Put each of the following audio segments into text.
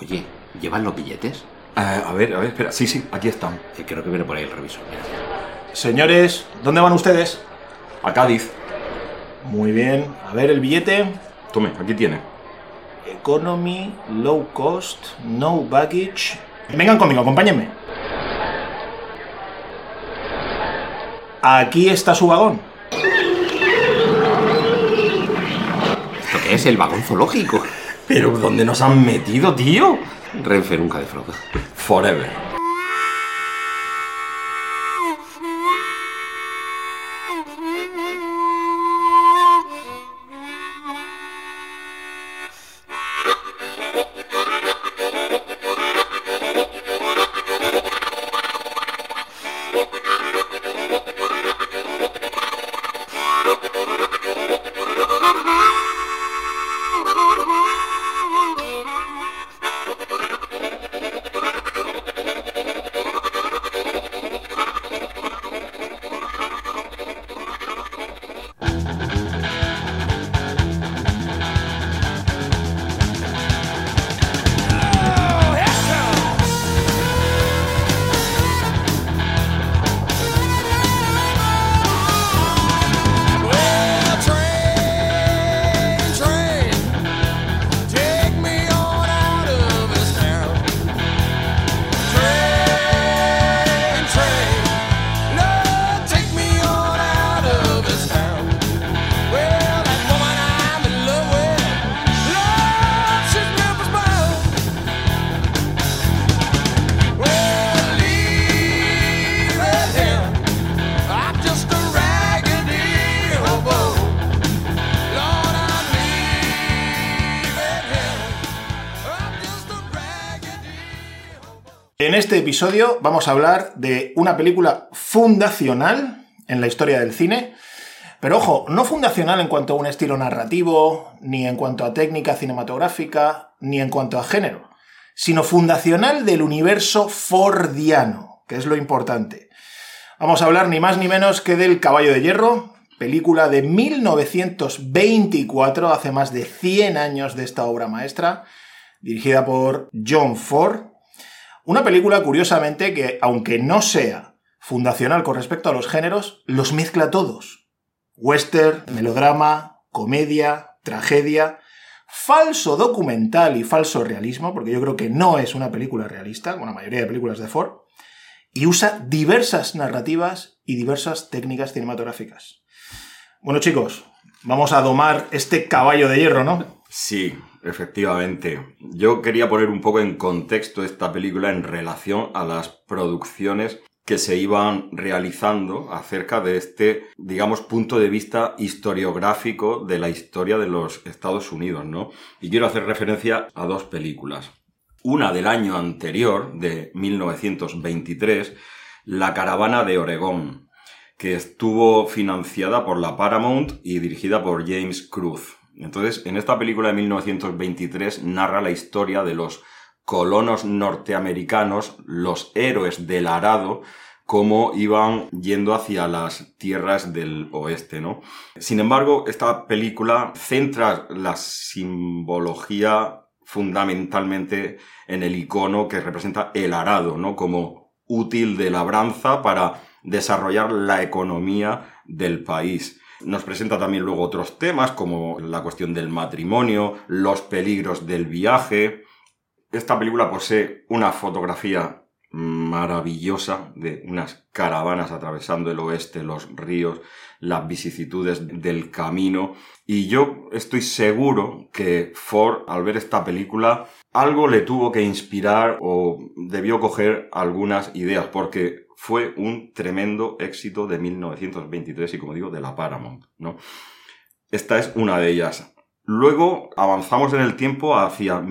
Oye, ¿llevan los billetes? A ver, espera. Sí, aquí están. Creo que viene por ahí el revisor. Mira. Señores, ¿dónde van ustedes? A Cádiz. Muy bien. A ver, el billete. Tome, aquí tiene. Economy, low cost, no baggage. Vengan conmigo, acompáñenme. Aquí está su vagón. ¿Esto qué es? ¿El vagón zoológico? ¿Pero dónde nos han metido, tío? Renfe nunca defrauda. Forever. En este episodio vamos a hablar de una película fundacional en la historia del cine, pero ojo, no fundacional en cuanto a un estilo narrativo, ni en cuanto a técnica cinematográfica, ni en cuanto a género, sino fundacional del universo fordiano, que es lo importante. Vamos a hablar ni más ni menos que del Caballo de Hierro, película de 1924, hace más de 100 años de esta obra maestra, dirigida por John Ford. Una película, curiosamente, que, aunque no sea fundacional con respecto a los géneros, los mezcla todos. Western, melodrama, comedia, tragedia, falso documental y falso realismo, porque yo creo que no es una película realista, como la mayoría de películas de Ford, y usa diversas narrativas y diversas técnicas cinematográficas. Bueno, chicos, vamos a domar este caballo de hierro, ¿no? Sí, efectivamente. Yo quería poner un poco en contexto esta película en relación a las producciones que se iban realizando acerca de este, digamos, punto de vista historiográfico de la historia de los Estados Unidos, ¿no? Y quiero hacer referencia a dos películas. Una del año anterior, de 1923, La caravana de Oregón, que estuvo financiada por la Paramount y dirigida por James Cruz. Entonces, en esta película de 1923 narra la historia de los colonos norteamericanos, los héroes del arado, cómo iban yendo hacia las tierras del oeste, ¿no? Sin embargo, esta película centra la simbología fundamentalmente en el icono que representa el arado, ¿no? Como útil de labranza para desarrollar la economía del país. Nos presenta también luego otros temas como la cuestión del matrimonio, los peligros del viaje. Esta película posee una fotografía maravillosa de unas caravanas atravesando el oeste, los ríos, las vicisitudes del camino. Y yo estoy seguro que Ford, al ver esta película, algo le tuvo que inspirar o debió coger algunas ideas, porque fue un tremendo éxito de 1923 y, como digo, de la Paramount, ¿no? Esta es una de ellas. Luego avanzamos en el tiempo hacia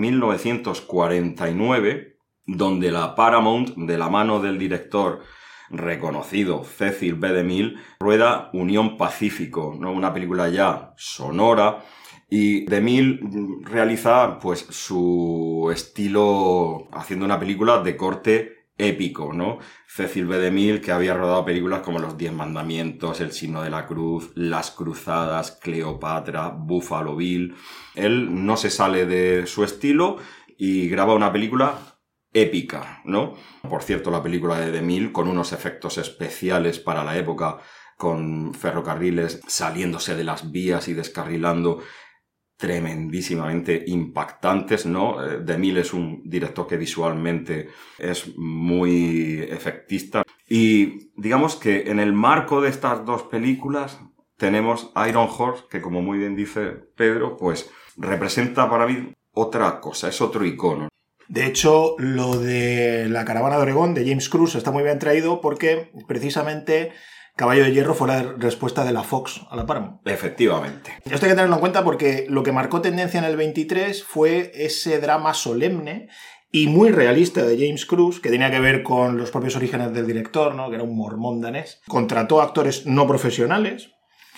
1949, donde la Paramount, de la mano del director reconocido Cecil B. DeMille, rueda Unión Pacífico, ¿no? Una película ya sonora, y DeMille realiza pues su estilo haciendo una película de corte épico, ¿no? Cecil B. DeMille, que había rodado películas como Los 10 Mandamientos, El Signo de la Cruz, Las Cruzadas, Cleopatra, Buffalo Bill. Él no se sale de su estilo y graba una película épica, ¿no? Por cierto, la película de DeMille, con unos efectos especiales para la época, con ferrocarriles saliéndose de las vías y descarrilando, tremendísimamente impactantes, ¿no? DeMille es un director que visualmente es muy efectista. Y digamos que en el marco de estas dos películas tenemos Iron Horse, que como muy bien dice Pedro, pues representa para mí otra cosa, es otro icono. De hecho, lo de la caravana de Oregón de James Cruise está muy bien traído porque precisamente Caballo de Hierro fue la respuesta de la Fox a la Paramount. Efectivamente. Esto hay que tenerlo en cuenta porque lo que marcó tendencia en el 23 fue ese drama solemne y muy realista de James Cruise, que tenía que ver con los propios orígenes del director, ¿no? Que era un mormón danés. Contrató actores no profesionales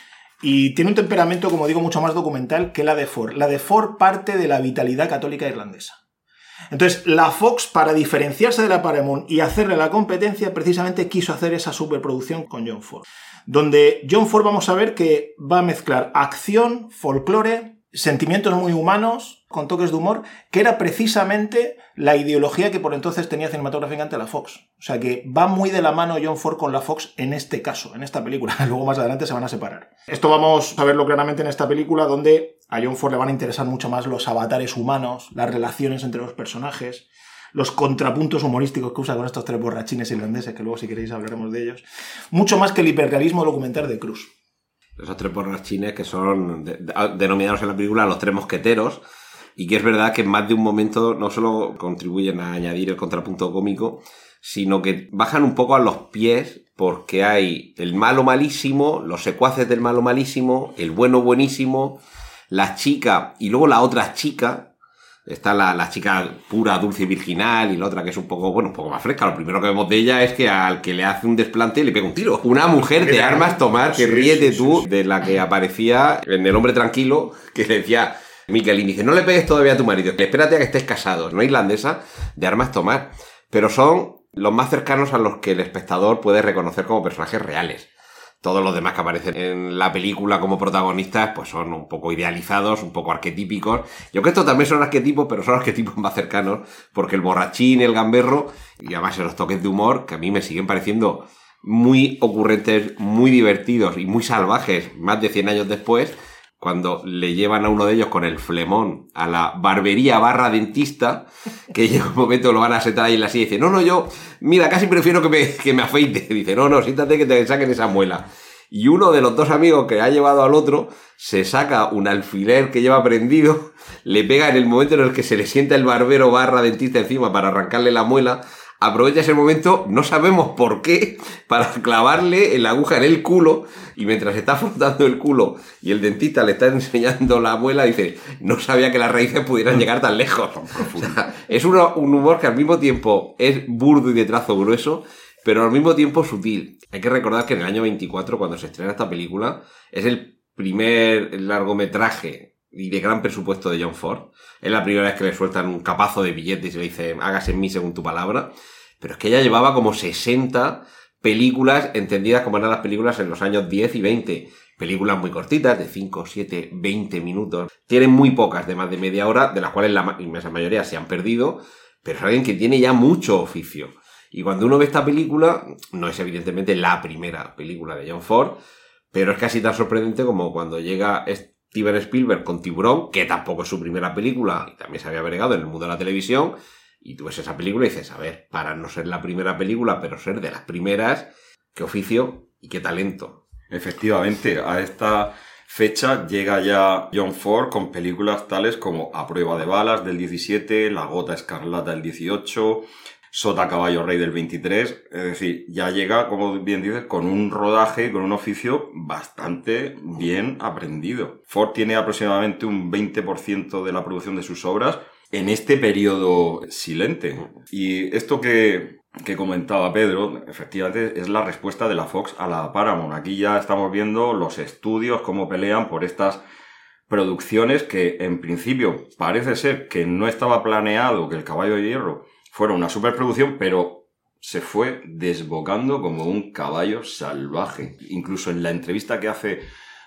y tiene un temperamento, como digo, mucho más documental que la de Ford. La de Ford parte de la vitalidad católica irlandesa. Entonces, la Fox, para diferenciarse de la Paramount y hacerle la competencia, precisamente quiso hacer esa superproducción con John Ford. Donde John Ford vamos a ver que va a mezclar acción, folclore, sentimientos muy humanos, con toques de humor, que era precisamente la ideología que por entonces tenía cinematográficamente la Fox. O sea que va muy de la mano John Ford con la Fox en este caso, en esta película. Luego más adelante se van a separar. Esto vamos a verlo claramente en esta película, donde a John Ford le van a interesar mucho más los avatares humanos, las relaciones entre los personajes, los contrapuntos humorísticos que usa con estos tres borrachines irlandeses, que luego si queréis hablaremos de ellos, mucho más que el hiperrealismo documental de Cruise. Esos tres borrachines que son denominados en la película los tres mosqueteros, y que es verdad que en más de un momento no solo contribuyen a añadir el contrapunto cómico, sino que bajan un poco a los pies, porque hay el malo malísimo, los secuaces del malo malísimo, el bueno buenísimo, la chica y luego la otra chica. Está la chica pura, dulce y virginal, y la otra que es un poco más fresca. Lo primero que vemos de ella es que al que le hace un desplante le pega un tiro. Una mujer de armas tomar, que ríete tú, de la que aparecía en El hombre tranquilo, que le decía Michelin, dice, no le pegues todavía a tu marido, espérate a que estés casado. No irlandesa, de armas tomar. Pero son los más cercanos a los que el espectador puede reconocer como personajes reales. Todos los demás que aparecen en la película como protagonistas pues son un poco idealizados, un poco arquetípicos. Yo creo que estos también son arquetipos, pero son arquetipos más cercanos, porque el borrachín, el gamberro, y además los toques de humor, que a mí me siguen pareciendo muy ocurrentes, muy divertidos y muy salvajes, más de 100 años después, cuando le llevan a uno de ellos con el flemón a la barbería / dentista, que llega un momento, lo van a sentar ahí en la silla y dice, no, yo, mira, casi prefiero que me afeite. Dice, no, siéntate que te saquen esa muela. Y uno de los dos amigos que ha llevado al otro se saca un alfiler que lleva prendido, le pega en el momento en el que se le sienta el barbero / dentista encima para arrancarle la muela, aprovecha ese momento, no sabemos por qué, para clavarle la aguja en el culo, y mientras está frotando el culo y el dentista le está enseñando la muela, dice, no sabía que las raíces pudieran llegar tan lejos. O sea, es un humor que al mismo tiempo es burdo y de trazo grueso, pero al mismo tiempo sutil. Hay que recordar que en el año 24, cuando se estrena esta película, es el primer largometraje y de gran presupuesto de John Ford. Es la primera vez que le sueltan un capazo de billetes y le dice, hágase en mí según tu palabra. Pero es que ella llevaba como 60 películas entendidas como eran las películas en los años 10 y 20. Películas muy cortitas, de 5, 7, 20 minutos. Tienen muy pocas de más de media hora, de las cuales la inmensa mayoría se han perdido, pero es alguien que tiene ya mucho oficio. Y cuando uno ve esta película, no es evidentemente la primera película de John Ford, pero es casi tan sorprendente como cuando llega Steven Spielberg con Tiburón, que tampoco es su primera película y también se había bregado en el mundo de la televisión, y tú ves esa película y dices, a ver, para no ser la primera película, pero ser de las primeras, qué oficio y qué talento. Efectivamente, a esta fecha llega ya John Ford con películas tales como A prueba de balas del 17, La gota escarlata del 18, Sota caballo rey del 23, es decir, ya llega, como bien dices, con un rodaje, con un oficio bastante bien aprendido. Ford tiene aproximadamente un 20% de la producción de sus obras en este periodo silente. Y esto que comentaba Pedro, efectivamente, es la respuesta de la Fox a la Paramount. Aquí ya estamos viendo los estudios, cómo pelean por estas producciones que, en principio, parece ser que no estaba planeado que El caballo de hierro fuera una superproducción, pero se fue desbocando como un caballo salvaje. Incluso en la entrevista que hace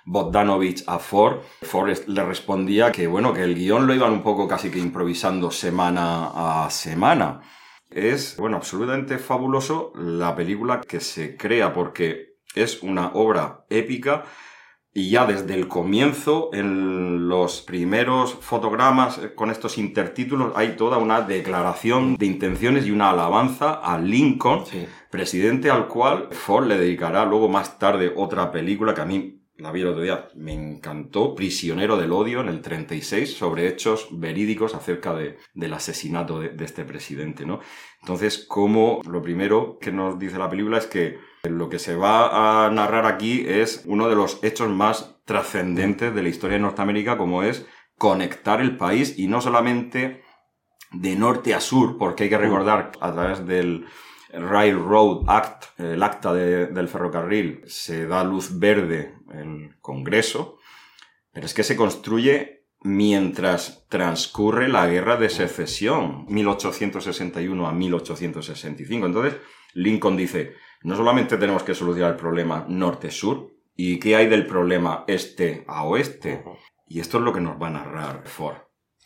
Bogdanovich a Ford, Ford le respondía que, bueno, que el guión lo iban un poco casi que improvisando semana a semana. Es, bueno, absolutamente fabuloso la película que se crea porque es una obra épica y ya desde el comienzo, en los primeros fotogramas con estos intertítulos, hay toda una declaración de intenciones y una alabanza a Lincoln, sí, presidente al cual Ford le dedicará luego más tarde otra película que a mí la vi el otro día, me encantó, Prisionero del Odio, en el 36, sobre hechos verídicos acerca del asesinato de este presidente, ¿no? Entonces, como lo primero que nos dice la película es que lo que se va a narrar aquí es uno de los hechos más trascendentes de la historia de Norteamérica, como es conectar el país, y no solamente de norte a sur, porque hay que recordar a través del Railroad Act, el acta del ferrocarril, se da luz verde en el Congreso, pero es que se construye mientras transcurre la Guerra de Secesión, 1861 a 1865. Entonces, Lincoln dice, no solamente tenemos que solucionar el problema norte-sur, ¿y qué hay del problema este a oeste? Y esto es lo que nos va a narrar Ford.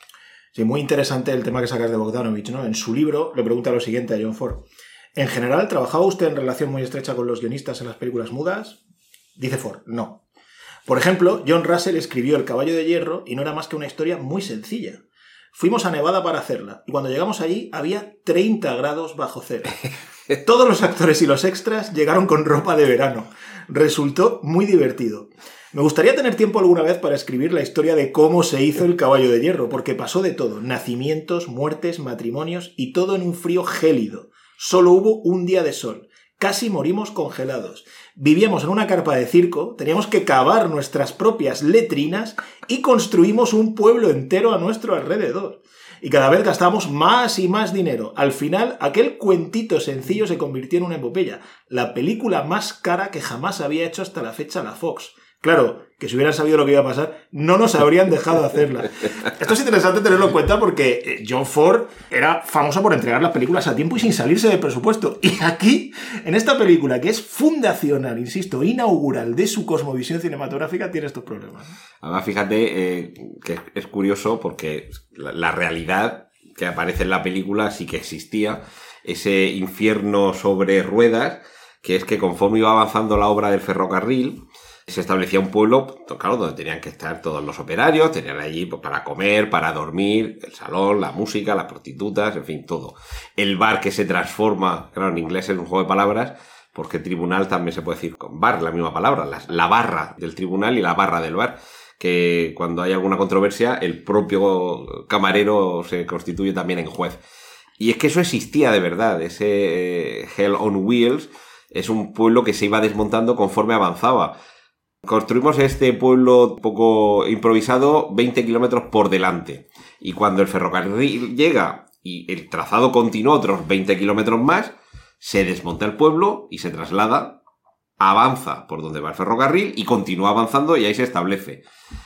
Sí, muy interesante el tema que sacas de Bogdanovich, ¿no? En su libro le pregunta lo siguiente a John Ford. En general, ¿trabajaba usted en relación muy estrecha con los guionistas en las películas mudas? Dice Ford, no. Por ejemplo, John Russell escribió El caballo de hierro y no era más que una historia muy sencilla. Fuimos a Nevada para hacerla y cuando llegamos allí había 30 grados bajo cero. Todos los actores y los extras llegaron con ropa de verano. Resultó muy divertido. Me gustaría tener tiempo alguna vez para escribir la historia de cómo se hizo El caballo de hierro, porque pasó de todo, nacimientos, muertes, matrimonios y todo en un frío gélido. Solo hubo un día de sol. Casi morimos congelados. Vivíamos en una carpa de circo, teníamos que cavar nuestras propias letrinas y construimos un pueblo entero a nuestro alrededor. Y cada vez gastamos más y más dinero. Al final, aquel cuentito sencillo se convirtió en una epopeya. La película más cara que jamás había hecho hasta la fecha la Fox. Claro, que si hubieran sabido lo que iba a pasar, no nos habrían dejado hacerla. Esto es interesante tenerlo en cuenta porque John Ford era famoso por entregar las películas a tiempo y sin salirse del presupuesto. Y aquí, en esta película, que es fundacional, insisto, inaugural de su cosmovisión cinematográfica, tiene estos problemas. Además, fíjate que es curioso porque la realidad que aparece en la película sí que existía. Ese infierno sobre ruedas, que es que conforme iba avanzando la obra del ferrocarril, se establecía un pueblo, claro, donde tenían que estar todos los operarios, tenían allí para comer, para dormir, el salón, la música, las prostitutas, en fin, todo. El bar que se transforma, claro, en inglés es un juego de palabras, porque tribunal también se puede decir con bar, la misma palabra, la barra del tribunal y la barra del bar, que cuando hay alguna controversia, el propio camarero se constituye también en juez. Y es que eso existía de verdad, ese Hell on Wheels es un pueblo que se iba desmontando conforme avanzaba. Construimos este pueblo poco improvisado 20 kilómetros por delante. Y cuando el ferrocarril llega y el trazado continúa otros 20 kilómetros más, se desmonta el pueblo y se traslada, avanza por donde va el ferrocarril y continúa avanzando y ahí se establece.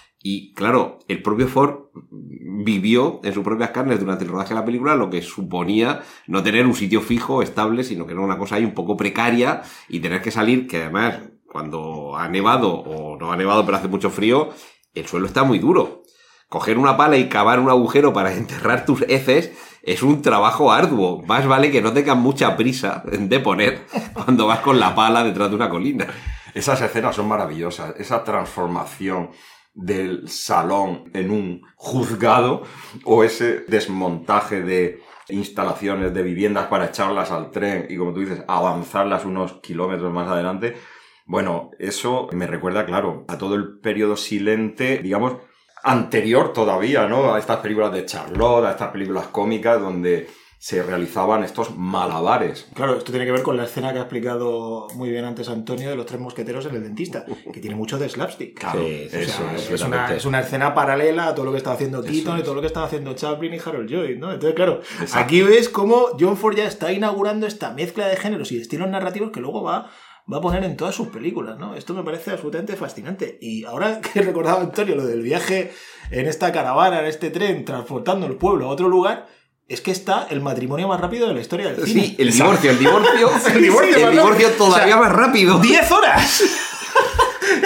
Y claro, el propio Ford vivió en sus propias carnes durante el rodaje de la película lo que suponía no tener un sitio fijo, estable, sino que era una cosa ahí un poco precaria y tener que salir, que además cuando ha nevado o no ha nevado pero hace mucho frío, el suelo está muy duro. Coger una pala y cavar un agujero para enterrar tus heces es un trabajo arduo. Más vale que no tengas mucha prisa de poner cuando vas con la pala detrás de una colina. Esas escenas son maravillosas. Esa transformación del salón en un juzgado o ese desmontaje de instalaciones de viviendas para echarlas al tren y, como tú dices, avanzarlas unos kilómetros más adelante. Bueno, eso me recuerda, claro, a todo el periodo silente, digamos, anterior todavía, ¿no? A estas películas de Charlotte, a estas películas cómicas donde se realizaban estos malabares. Claro, esto tiene que ver con la escena que ha explicado muy bien antes Antonio de los tres mosqueteros en El dentista, que tiene mucho de slapstick. Claro, sí, eso es una escena paralela a todo lo que estaba haciendo Keaton y todo lo que estaba haciendo Chaplin y Harold Lloyd, ¿no? Entonces, claro, exacto. Aquí ves cómo John Ford ya está inaugurando esta mezcla de géneros y de estilos narrativos que luego va a poner en todas sus películas, ¿no? Esto me parece absolutamente fascinante. Y ahora que recordaba Antonio lo del viaje en esta caravana, en este tren, transportando el pueblo a otro lugar, es que está el matrimonio más rápido de la historia del cine. Sí, el divorcio todavía, o sea, más rápido. 10 horas.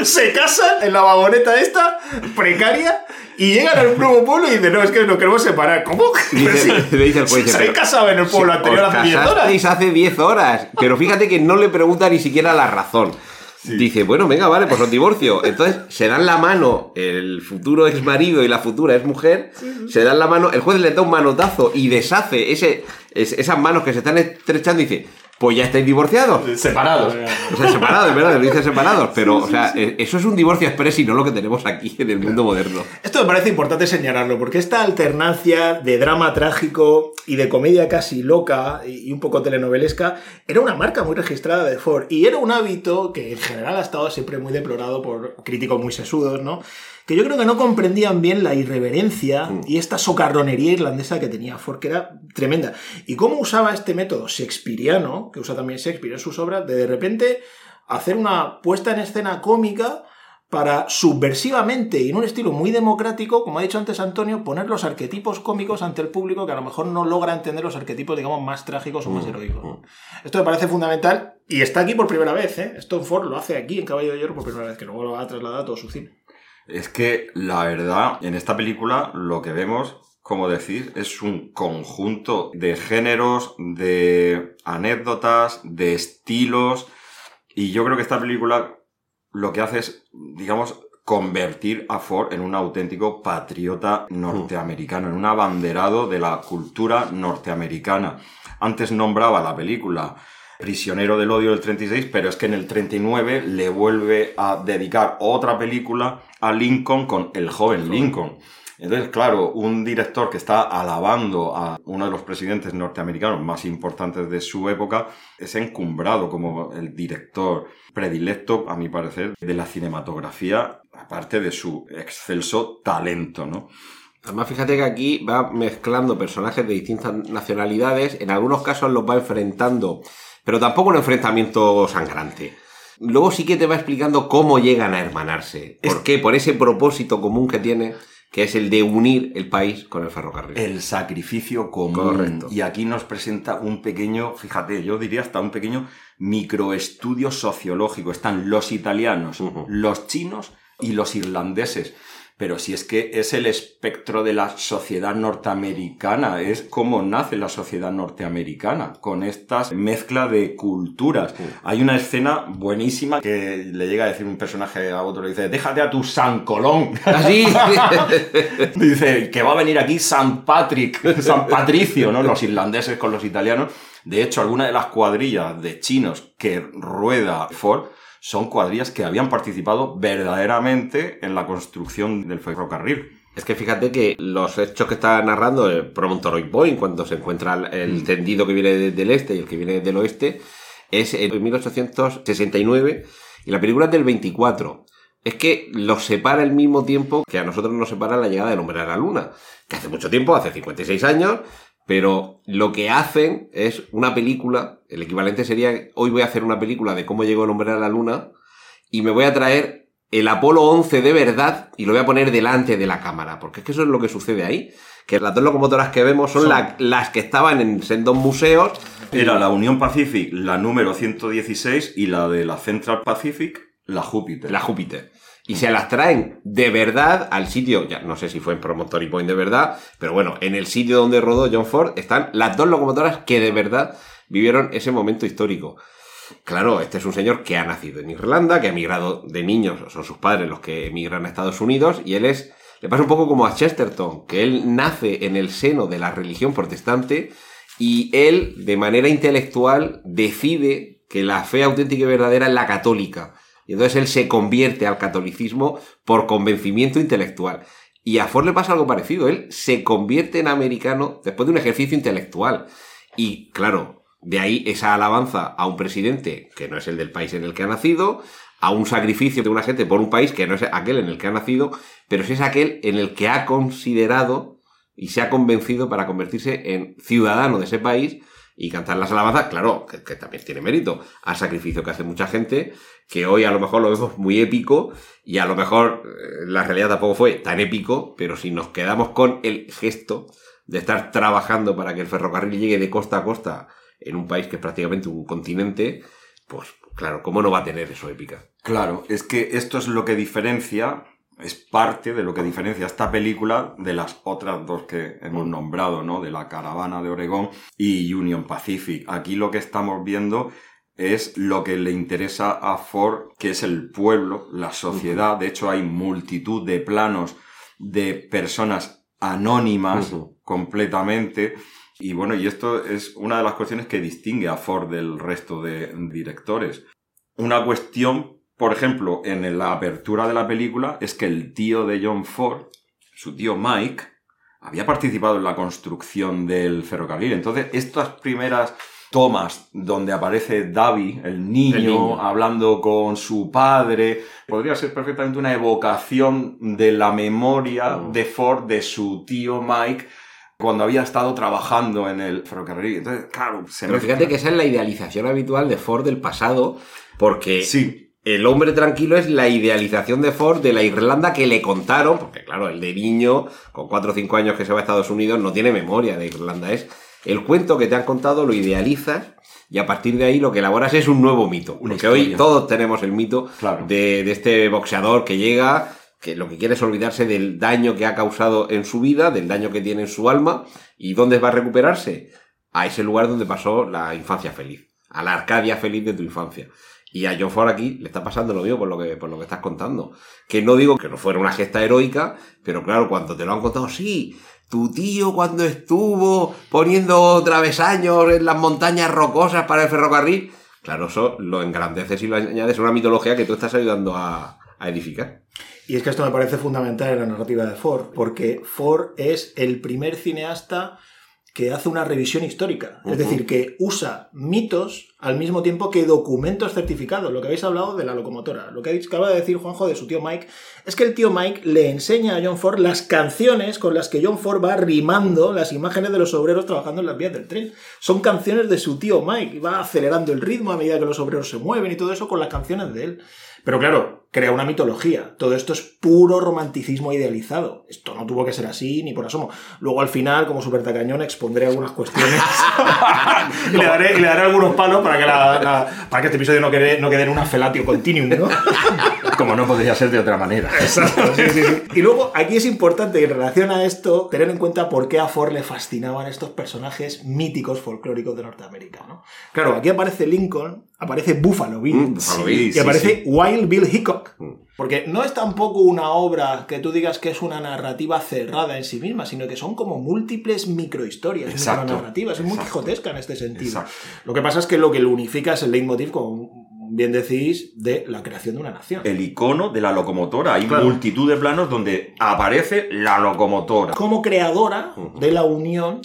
se casan en la vagoneta esta, precaria, y llegan al nuevo pueblo y dicen, no, es que nos queremos separar. ¿Cómo? Le dice el juez, se habéis casado en el pueblo anterior hace 10 horas. Hace 10 horas. Pero fíjate que no le pregunta ni siquiera la razón. Sí. Dice, bueno, venga, vale, pues os divorcio. Entonces se dan la mano el futuro ex marido y la futura ex mujer, se dan la mano, el juez les da un manotazo y deshace esas manos que se están estrechando y dice, pues ya estáis divorciados. Separados. O sea, separados, es verdad, lo dice separados, pero, o sea, eso es un divorcio express y no lo que tenemos aquí en el mundo moderno. Esto me parece importante señalarlo, porque esta alternancia de drama trágico y de comedia casi loca y un poco telenovelesca era una marca muy registrada de Ford y era un hábito que en general ha estado siempre muy deplorado por críticos muy sesudos, ¿no? Que yo creo que no comprendían bien la irreverencia y esta socarronería irlandesa que tenía Ford, que era tremenda. Y cómo usaba este método shakespeariano, que usa también Shakespeare en sus obras, de repente hacer una puesta en escena cómica para subversivamente y en un estilo muy democrático, como ha dicho antes Antonio, poner los arquetipos cómicos ante el público que a lo mejor no logra entender los arquetipos, digamos, más trágicos o más heroicos. Esto me parece fundamental y está aquí por primera vez, ¿eh? Esto Ford lo hace aquí en Caballo de Hierro por primera vez, que luego lo va a trasladar a todo su cine. Es que, la verdad, en esta película lo que vemos, como decís, es un conjunto de géneros, de anécdotas, de estilos, y yo creo que esta película lo que hace es, digamos, convertir a Ford en un auténtico patriota norteamericano, en un abanderado de la cultura norteamericana. Antes nombraba la película Prisionero del odio del 36, pero es que en el 39 le vuelve a dedicar otra película a Lincoln con El joven Lincoln. Entonces, claro, un director que está alabando a uno de los presidentes norteamericanos más importantes de su época es encumbrado como el director predilecto, a mi parecer, de la cinematografía, aparte de su excelso talento, ¿no? Además, fíjate que aquí va mezclando personajes de distintas nacionalidades, en algunos casos los va enfrentando, pero tampoco un enfrentamiento sangrante. Luego sí que te va explicando cómo llegan a hermanarse. ¿Por qué? Por ese propósito común que tiene, que es el de unir el país con el ferrocarril. El sacrificio común. Correcto. Y aquí nos presenta un pequeño, fíjate, yo diría hasta un pequeño microestudio sociológico. Están los italianos, los chinos y los irlandeses. Pero si es que es el espectro de la sociedad norteamericana, es como nace la sociedad norteamericana, con esta mezcla de culturas. Hay una escena buenísima que le llega a decir un personaje a otro, le dice, déjate a tu San Colón. ¿Así? Dice, que va a venir aquí San Patrick, San Patricio, ¿no? Los irlandeses con los italianos. De hecho, alguna de las cuadrillas de chinos que rueda Ford son cuadrillas que habían participado verdaderamente en la construcción del ferrocarril. Es que fíjate que los hechos que está narrando el Promontory Point, cuando se encuentra el tendido que viene del este y el que viene del oeste, es en 1869 y la película es del 24. Es que los separa el mismo tiempo que a nosotros nos separa la llegada del hombre a la luna, que hace mucho tiempo, hace 56 años... Pero lo que hacen es una película, el equivalente sería, hoy voy a hacer una película de cómo llegó el hombre a la luna y me voy a traer el Apolo 11 de verdad y lo voy a poner delante de la cámara, porque es que eso es lo que sucede ahí, que las dos locomotoras que vemos son las que estaban en dos museos. Era la Union Pacific, la número 116, y la de la Central Pacific, la Júpiter. La Júpiter. Y se las traen de verdad al sitio, ya no sé si fue en Promontory Point de verdad, pero bueno, en el sitio donde rodó John Ford están las dos locomotoras que de verdad vivieron ese momento histórico. Claro, este es un señor que ha nacido en Irlanda, que ha emigrado de niños, son sus padres los que emigran a Estados Unidos, y él le pasa un poco como a Chesterton, que él nace en el seno de la religión protestante y él, de manera intelectual, decide que la fe auténtica y verdadera es la católica. Y entonces él se convierte al catolicismo por convencimiento intelectual. Y a Ford le pasa algo parecido. Él se convierte en americano después de un ejercicio intelectual. Y claro, de ahí esa alabanza a un presidente que no es el del país en el que ha nacido, a un sacrificio de una gente por un país que no es aquel en el que ha nacido, pero sí es aquel en el que ha considerado y se ha convencido para convertirse en ciudadano de ese país y cantar las alabanzas, claro, que también tiene mérito, al sacrificio que hace mucha gente, que hoy a lo mejor lo vemos muy épico, y a lo mejor la realidad tampoco fue tan épico, pero si nos quedamos con el gesto de estar trabajando para que el ferrocarril llegue de costa a costa en un país que es prácticamente un continente, pues Claro, ¿cómo no va a tener eso épica? Claro, es que esto es lo que diferencia, es parte de lo que diferencia esta película de las otras dos que hemos nombrado, ¿no? De La Caravana de Oregón y Union Pacific. Aquí lo que estamos viendo es lo que le interesa a Ford, que es el pueblo, la sociedad. De hecho, hay multitud de planos de personas anónimas completamente. Y bueno, y esto es una de las cuestiones que distingue a Ford del resto de directores. Una cuestión, por ejemplo, en la apertura de la película, es que el tío de John Ford, su tío Mike, había participado en la construcción del ferrocarril. Entonces, estas primeras tomas donde aparece Davy, el niño, hablando con su padre, podría ser perfectamente una evocación de la memoria de Ford, de su tío Mike, cuando había estado trabajando en el ferrocarril. Entonces, claro, Pero fíjate que esa es la idealización habitual de Ford del pasado, porque sí, El hombre tranquilo es la idealización de Ford de la Irlanda que le contaron, porque claro, el de niño, con 4 o 5 años que se va a Estados Unidos, no tiene memoria de Irlanda. Es el cuento que te han contado, lo idealizas, y a partir de ahí lo que elaboras es un nuevo mito. Porque hoy todos tenemos el mito de este boxeador que llega, que lo que quiere es olvidarse del daño que ha causado en su vida, del daño que tiene en su alma. ¿Y dónde va a recuperarse? A ese lugar donde pasó la infancia feliz, a la Arcadia feliz de tu infancia. Y a John Ford aquí le está pasando lo mismo por lo que estás contando. Que no digo que no fuera una gesta heroica, pero claro, cuando te lo han contado, sí, tu tío cuando estuvo poniendo travesaños en las montañas rocosas para el ferrocarril, claro, eso lo engrandeces y lo añades a una mitología que tú estás ayudando a edificar. Y es que esto me parece fundamental en la narrativa de Ford, porque Ford es el primer cineasta que hace una revisión histórica. Es decir, que usa mitos al mismo tiempo que documentos certificados. Lo que habéis hablado de la locomotora. Lo que acaba de decir Juanjo de su tío Mike es que el tío Mike le enseña a John Ford las canciones con las que John Ford va rimando las imágenes de los obreros trabajando en las vías del tren. Son canciones de su tío Mike. Y va acelerando el ritmo a medida que los obreros se mueven y todo eso con las canciones de él. Pero claro, crea una mitología. Todo esto es puro romanticismo idealizado. Esto no tuvo que ser así ni por asomo. Luego al final, como super tacañón, expondré algunas cuestiones y le daré algunos palos para que este episodio no quede en una felatio continuum, ¿no? Como no podría ser de otra manera. Exacto, sí. Y luego aquí es importante en relación a esto tener en cuenta por qué a Ford le fascinaban estos personajes míticos folclóricos de Norteamérica, ¿no? Claro, aquí aparece Lincoln, aparece Buffalo Bill y aparece Wild Bill Hickok. Porque no es tampoco una obra que tú digas que es una narrativa cerrada en sí misma, sino que son como múltiples microhistorias, micronarrativas. Es muy quijotesca en este sentido. Exacto. Lo que pasa es que lo que lo unifica es el leitmotiv, como bien decís, de la creación de una nación. El icono de la locomotora. Hay multitud de planos donde aparece la locomotora. Como creadora de la unión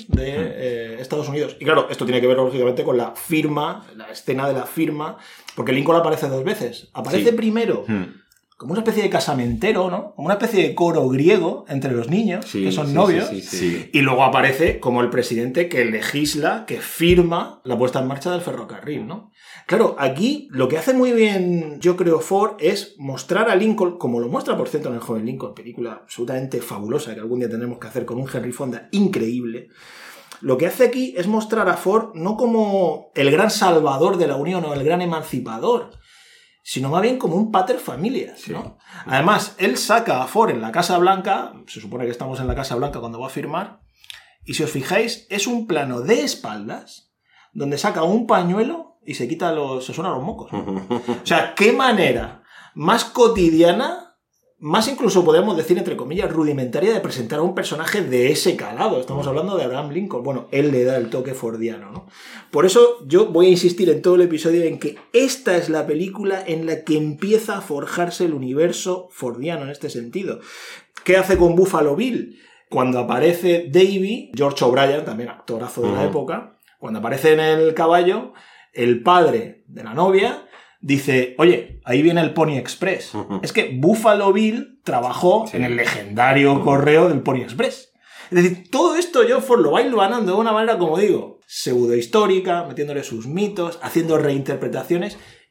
de Estados Unidos. Y claro, esto tiene que ver lógicamente con la firma, la escena de la firma, porque Lincoln aparece 2 veces. Aparece primero como una especie de casamentero, ¿no? Como una especie de coro griego entre los niños, que son novios. Sí. Y luego aparece como el presidente que legisla, que firma la puesta en marcha del ferrocarril, ¿no? Claro, aquí lo que hace muy bien, yo creo, Ford, es mostrar a Lincoln, como lo muestra, por cierto, en El joven Lincoln, película absolutamente fabulosa que algún día tenemos que hacer con un Henry Fonda increíble. Lo que hace aquí es mostrar a Ford no como el gran salvador de la Unión o el gran emancipador, sino más bien como un pater familias, ¿no? Además, él saca a Ford en la Casa Blanca, se supone que estamos en la Casa Blanca cuando va a firmar, y si os fijáis, es un plano de espaldas, donde saca un pañuelo y se suena los mocos, ¿no? O sea, qué manera más cotidiana, más incluso podemos decir, entre comillas, rudimentaria de presentar a un personaje de ese calado. Estamos hablando de Abraham Lincoln. Bueno, él le da el toque fordiano, ¿no? Por eso yo voy a insistir en todo el episodio en que esta es la película en la que empieza a forjarse el universo fordiano en este sentido. ¿Qué hace con Buffalo Bill? Cuando aparece Davy, George O'Brien, también actorazo de la época, cuando aparece en el caballo, el padre de la novia dice, oye, ahí viene el Pony Express. Es que Buffalo Bill trabajó en el legendario correo del Pony Express. Es decir, todo esto John Ford lo va hilvanando de una manera, como digo, pseudohistórica, metiéndole sus mitos, haciendo reinterpretaciones,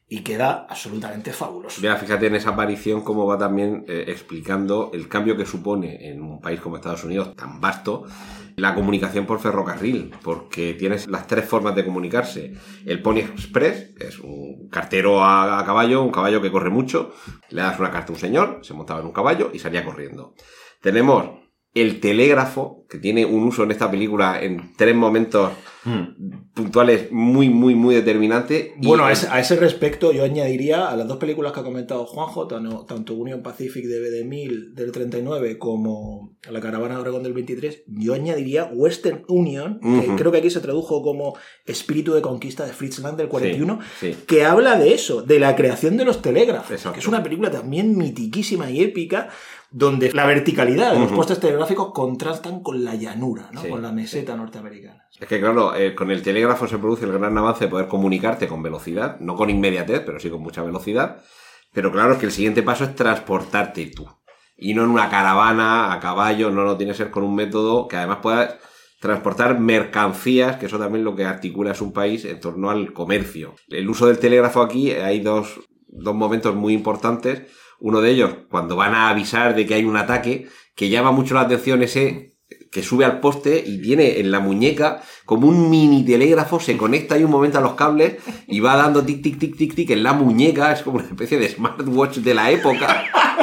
y queda absolutamente fabuloso. Mira, fíjate en esa aparición cómo va también explicando el cambio que supone en un país como Estados Unidos tan vasto la comunicación por ferrocarril, porque tienes las 3 formas de comunicarse. El Pony Express es un cartero a caballo, un caballo que corre mucho, le das una carta a un señor, se montaba en un caballo y salía corriendo. Tenemos el telégrafo, que tiene un uso en esta película en 3 momentos puntuales muy determinantes. Bueno, a ese respecto yo añadiría a las 2 películas que ha comentado Juanjo, tanto Union Pacific de BD1000 del 39 como La Caravana de Oregón del 23, yo añadiría Western Union, que creo que aquí se tradujo como Espíritu de Conquista de Fritz Lang del 41, sí. Que habla de eso, de la creación de los telégrafos. Exacto. Que es una película también mitiquísima y épica, donde la verticalidad de los postes telegráficos contrastan con la llanura, ¿no? Sí, con la meseta norteamericana. Es que claro, con el telégrafo se produce el gran avance de poder comunicarte con velocidad, no con inmediatez, pero sí con mucha velocidad. Pero claro, es que el siguiente paso es transportarte tú. Y no en una caravana, a caballo, no tiene que ser con un método que además puedas transportar mercancías, que eso también lo que articula es un país en torno al comercio. El uso del telégrafo aquí, hay dos momentos muy importantes. Uno de ellos, cuando van a avisar de que hay un ataque, que llama mucho la atención ese que sube al poste y tiene en la muñeca como un mini telégrafo, se conecta ahí un momento a los cables y va dando tic, tic, tic, tic, tic en la muñeca. Es como una especie de smartwatch de la época.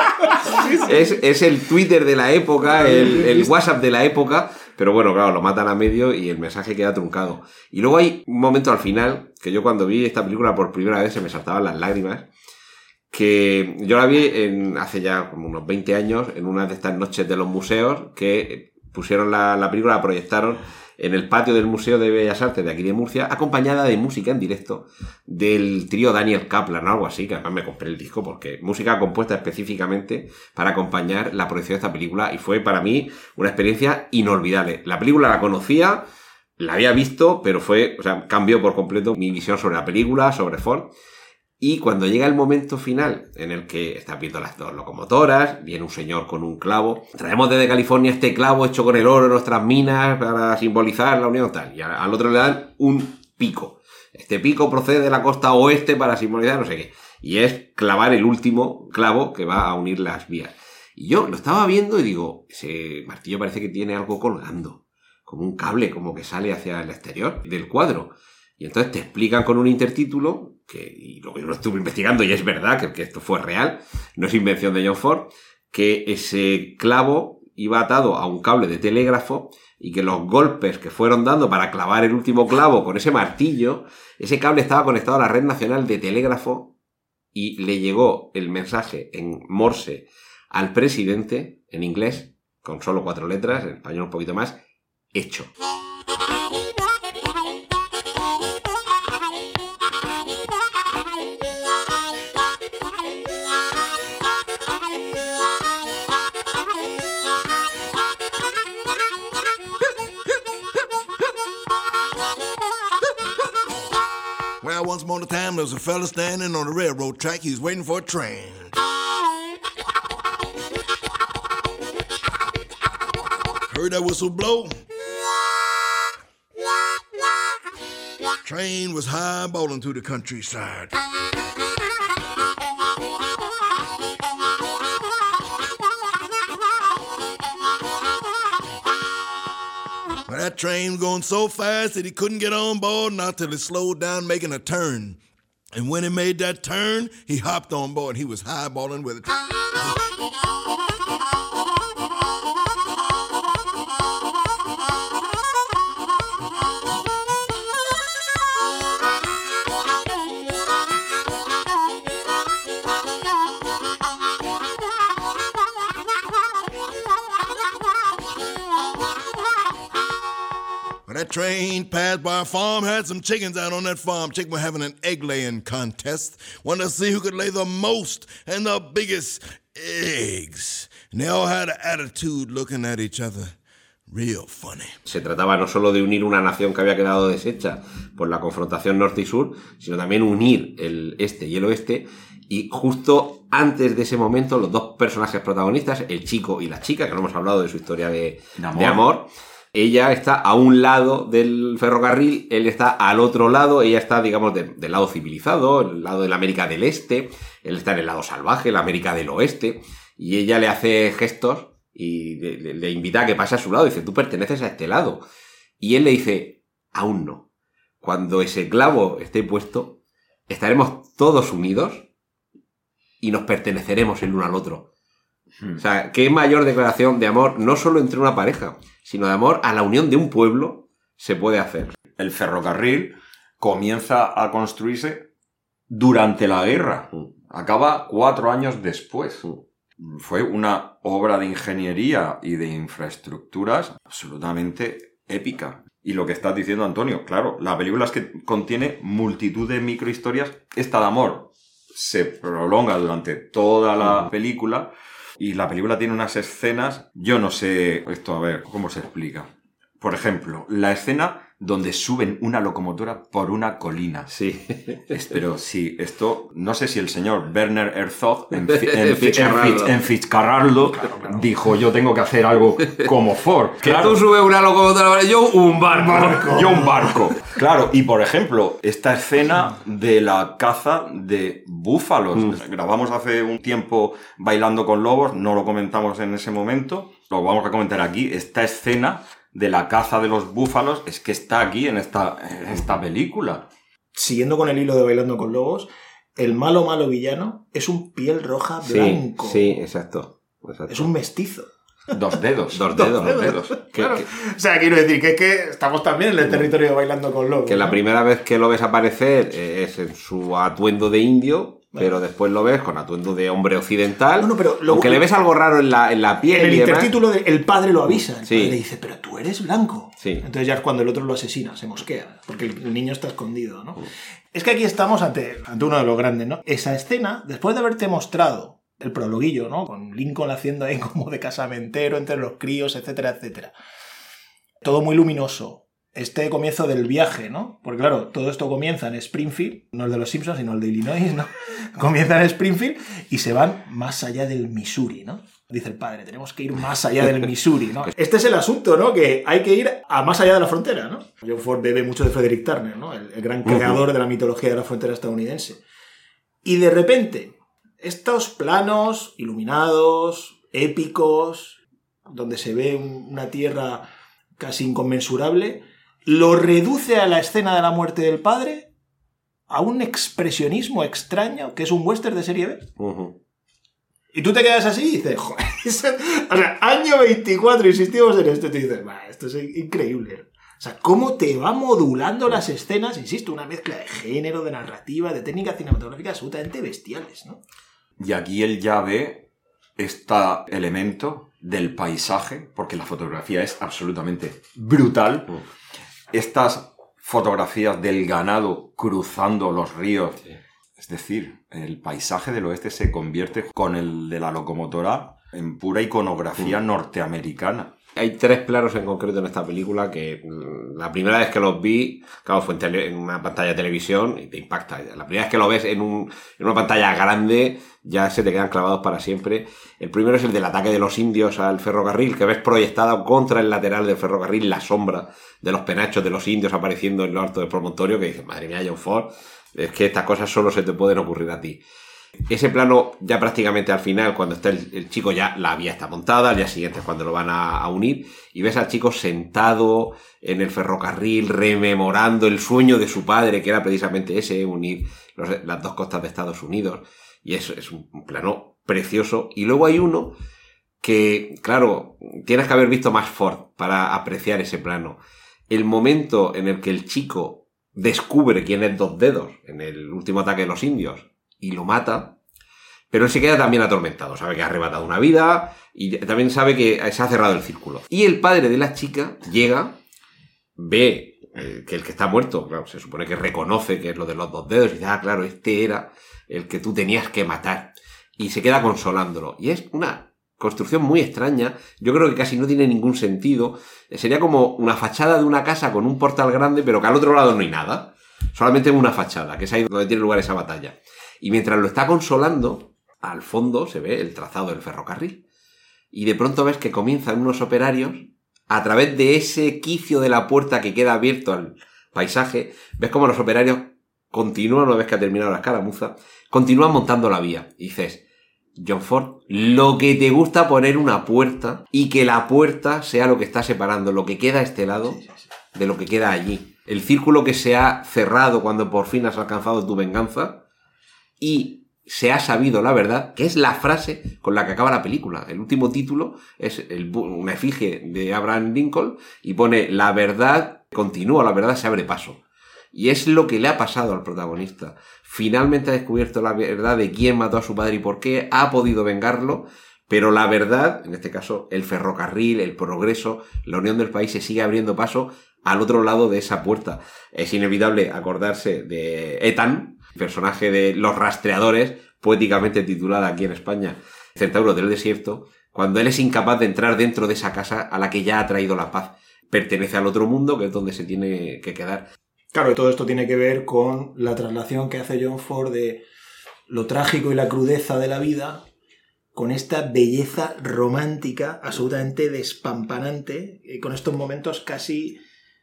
Es el Twitter de la época, el WhatsApp de la época. Pero bueno, claro, lo matan a medio y el mensaje queda truncado. Y luego hay un momento al final, que yo cuando vi esta película por primera vez se me saltaban las lágrimas, que yo la vi hace ya como unos 20 años, en una de estas noches de los museos, que pusieron la película, la proyectaron en el patio del Museo de Bellas Artes de aquí de Murcia, acompañada de música en directo del trío Daniel Kaplan o algo así, que además me compré el disco porque música compuesta específicamente para acompañar la proyección de esta película, y fue para mí una experiencia inolvidable. La película la conocía, la había visto, pero cambió por completo mi visión sobre la película, sobre Ford. Y cuando llega el momento final en el que estás viendo las 2 locomotoras, viene un señor con un clavo, traemos desde California este clavo hecho con el oro de nuestras minas para simbolizar la unión tal, y al otro le dan un pico. Este pico procede de la costa oeste para simbolizar no sé qué, y es clavar el último clavo que va a unir las vías. Y yo lo estaba viendo y digo, ese martillo parece que tiene algo colgando, como un cable, como que sale hacia el exterior del cuadro. Y entonces te explican con un intertítulo, y luego yo lo estuve investigando y es verdad que esto fue real, no es invención de John Ford, que ese clavo iba atado a un cable de telégrafo y que los golpes que fueron dando para clavar el último clavo con ese martillo, ese cable estaba conectado a la red nacional de telégrafo y le llegó el mensaje en Morse al presidente, en inglés, con solo 4 letras, en español un poquito más, hecho. Well, once upon a time, there was a fella standing on the railroad track. He was waiting for a train. Heard that whistle blow. Train was highballing through the countryside. That train was going so fast that he couldn't get on board not till it slowed down making a turn. And when he made that turn, he hopped on board. He was highballing with it. That train passed by a farm, had some chickens out on that farm. Chicken were having an egg-laying contest. Wanted to see who could lay the most and the biggest eggs. And they all had an attitude looking at each other. Real funny. Se trataba no solo de unir una nación que había quedado deshecha por la confrontación norte y sur, sino también unir el este y el oeste. Y justo antes de ese momento, los 2 personajes protagonistas, el chico y la chica, que no hemos hablado de su historia de amor, ella está a un lado del ferrocarril, él está al otro lado, ella está, digamos, del lado civilizado, el lado de la América del Este, él está en el lado salvaje, la América del Oeste, y ella le hace gestos y le invita a que pase a su lado, dice, tú perteneces a este lado. Y él le dice, aún no. Cuando ese clavo esté puesto, estaremos todos unidos y nos perteneceremos el uno al otro. O sea, qué mayor declaración de amor, no solo entre una pareja, sino de amor a la unión de un pueblo, se puede hacer. El ferrocarril comienza a construirse durante la guerra. Acaba 4 años después. Fue una obra de ingeniería y de infraestructuras absolutamente épica. Y lo que estás diciendo, Antonio, claro, la película es que contiene multitud de microhistorias. Esta de amor se prolonga durante toda la película. Y la película tiene unas escenas, yo no sé esto, a ver, ¿cómo se explica? Por ejemplo, la escena donde suben una locomotora por una colina. Sí. Pero sí, esto, no sé si el señor Werner Herzog en Fitzcarraldo dijo, yo tengo que hacer algo como Ford. Claro. Tú subes una locomotora, yo un barco. Yo un barco. Claro, y por ejemplo, esta escena de la caza de búfalos. Grabamos hace un tiempo Bailando con Lobos, no lo comentamos en ese momento, lo vamos a comentar aquí. Esta escena de la caza de los búfalos es que está aquí en esta película. Siguiendo con el hilo de Bailando con Lobos, el malo villano es un piel roja blanco. Sí, exacto. Es un mestizo. 2 dedos. Dos dedos. Claro. O sea, quiero decir que estamos también en el territorio de Bailando con Lobos. Que la primera vez que lo ves aparecer es en su atuendo de indio, pero después lo ves con atuendo de hombre occidental. Pero aunque le ves algo raro en la piel. En el intertítulo el padre lo avisa. El padre le dice, pero tú eres blanco. Sí. Entonces ya es cuando el otro lo asesina, se mosquea, porque el niño está escondido, ¿no? Es que aquí estamos ante uno de los grandes, ¿no? Esa escena, después de haberte mostrado el prologuillo, ¿no? Con Lincoln haciendo ahí como de casamentero entre los críos, etcétera, etcétera. Todo muy luminoso. Este comienzo del viaje, ¿no? Porque claro, todo esto comienza en Springfield, no el de los Simpsons, sino el de Illinois, ¿no? Comienza en Springfield y se van más allá del Missouri, ¿no? Dice el padre, tenemos que ir más allá del Missouri, ¿no? Este es el asunto, ¿no? Que hay que ir a más allá de la frontera, ¿no? John Ford bebe mucho de Frederick Turner, ¿no? El gran creador de la mitología de la frontera estadounidense. Y de repente, estos planos iluminados, épicos, donde se ve una tierra casi inconmensurable, lo reduce a la escena de la muerte del padre a un expresionismo extraño que es un western de serie B. Y tú te quedas así y dices, joder, o sea, año 24, insistimos en esto, y te dices, esto es increíble. O sea, cómo te va modulando las escenas, insisto, una mezcla de género, de narrativa, de técnica cinematográfica absolutamente bestiales, ¿no? Y aquí él ya ve este elemento del paisaje, porque la fotografía es absolutamente brutal. Estas fotografías del ganado cruzando los ríos. Sí. Es decir, el paisaje del oeste se convierte con el de la locomotora en pura iconografía norteamericana. Hay 3 planos en concreto en esta película que la primera vez que los vi, claro, fue en una pantalla de televisión y te impacta. La primera vez que lo ves en una pantalla grande ya se te quedan clavados para siempre. El primero es el del ataque de los indios al ferrocarril, que ves proyectada contra el lateral del ferrocarril la sombra de los penachos de los indios apareciendo en lo alto del promontorio, que dices, madre mía, John Ford, es que estas cosas solo se te pueden ocurrir a ti. Ese plano ya prácticamente al final, cuando está el chico ya la vía está montada, al día siguiente es cuando lo van a unir, y ves al chico sentado en el ferrocarril rememorando el sueño de su padre, que era precisamente ese, unir las 2 costas de Estados Unidos, y eso es un plano precioso. Y luego hay uno que, claro, tienes que haber visto más Ford para apreciar ese plano. El momento en el que el chico descubre quién es Dos Dedos en el último ataque de los indios y lo mata, pero él se queda también atormentado, sabe que ha arrebatado una vida y también sabe que se ha cerrado el círculo. Y el padre de la chica llega, ve que el que está muerto, claro, se supone que reconoce que es lo de los 2 dedos y dice, claro, este era el que tú tenías que matar, y se queda consolándolo. Y es una construcción muy extraña, yo creo que casi no tiene ningún sentido. Sería como una fachada de una casa con un portal grande, pero que al otro lado no hay nada, solamente una fachada, que es ahí donde tiene lugar esa batalla. Y mientras lo está consolando, al fondo se ve el trazado del ferrocarril. Y de pronto ves que comienzan unos operarios a través de ese quicio de la puerta que queda abierto al paisaje, ves como los operarios continúan, una vez que ha terminado la escaramuza, continúan montando la vía. Y dices, John Ford, lo que te gusta poner una puerta y que la puerta sea lo que está separando lo que queda a este lado de lo que queda allí. El círculo que se ha cerrado cuando por fin has alcanzado tu venganza y se ha sabido la verdad, que es la frase con la que acaba la película. El último título es una efigie de Abraham Lincoln y pone la verdad continúa, la verdad se abre paso. Y es lo que le ha pasado al protagonista. Finalmente ha descubierto la verdad de quién mató a su padre y por qué, ha podido vengarlo, pero la verdad, en este caso el ferrocarril, el progreso, la unión del país se sigue abriendo paso al otro lado de esa puerta. Es inevitable acordarse de Ethan, personaje de Los Rastreadores, poéticamente titulada aquí en España, Centauro del Desierto, cuando él es incapaz de entrar dentro de esa casa a la que ya ha traído la paz. Pertenece al otro mundo, que es donde se tiene que quedar. Claro, y todo esto tiene que ver con la traslación que hace John Ford de lo trágico y la crudeza de la vida con esta belleza romántica absolutamente despampanante, con estos momentos casi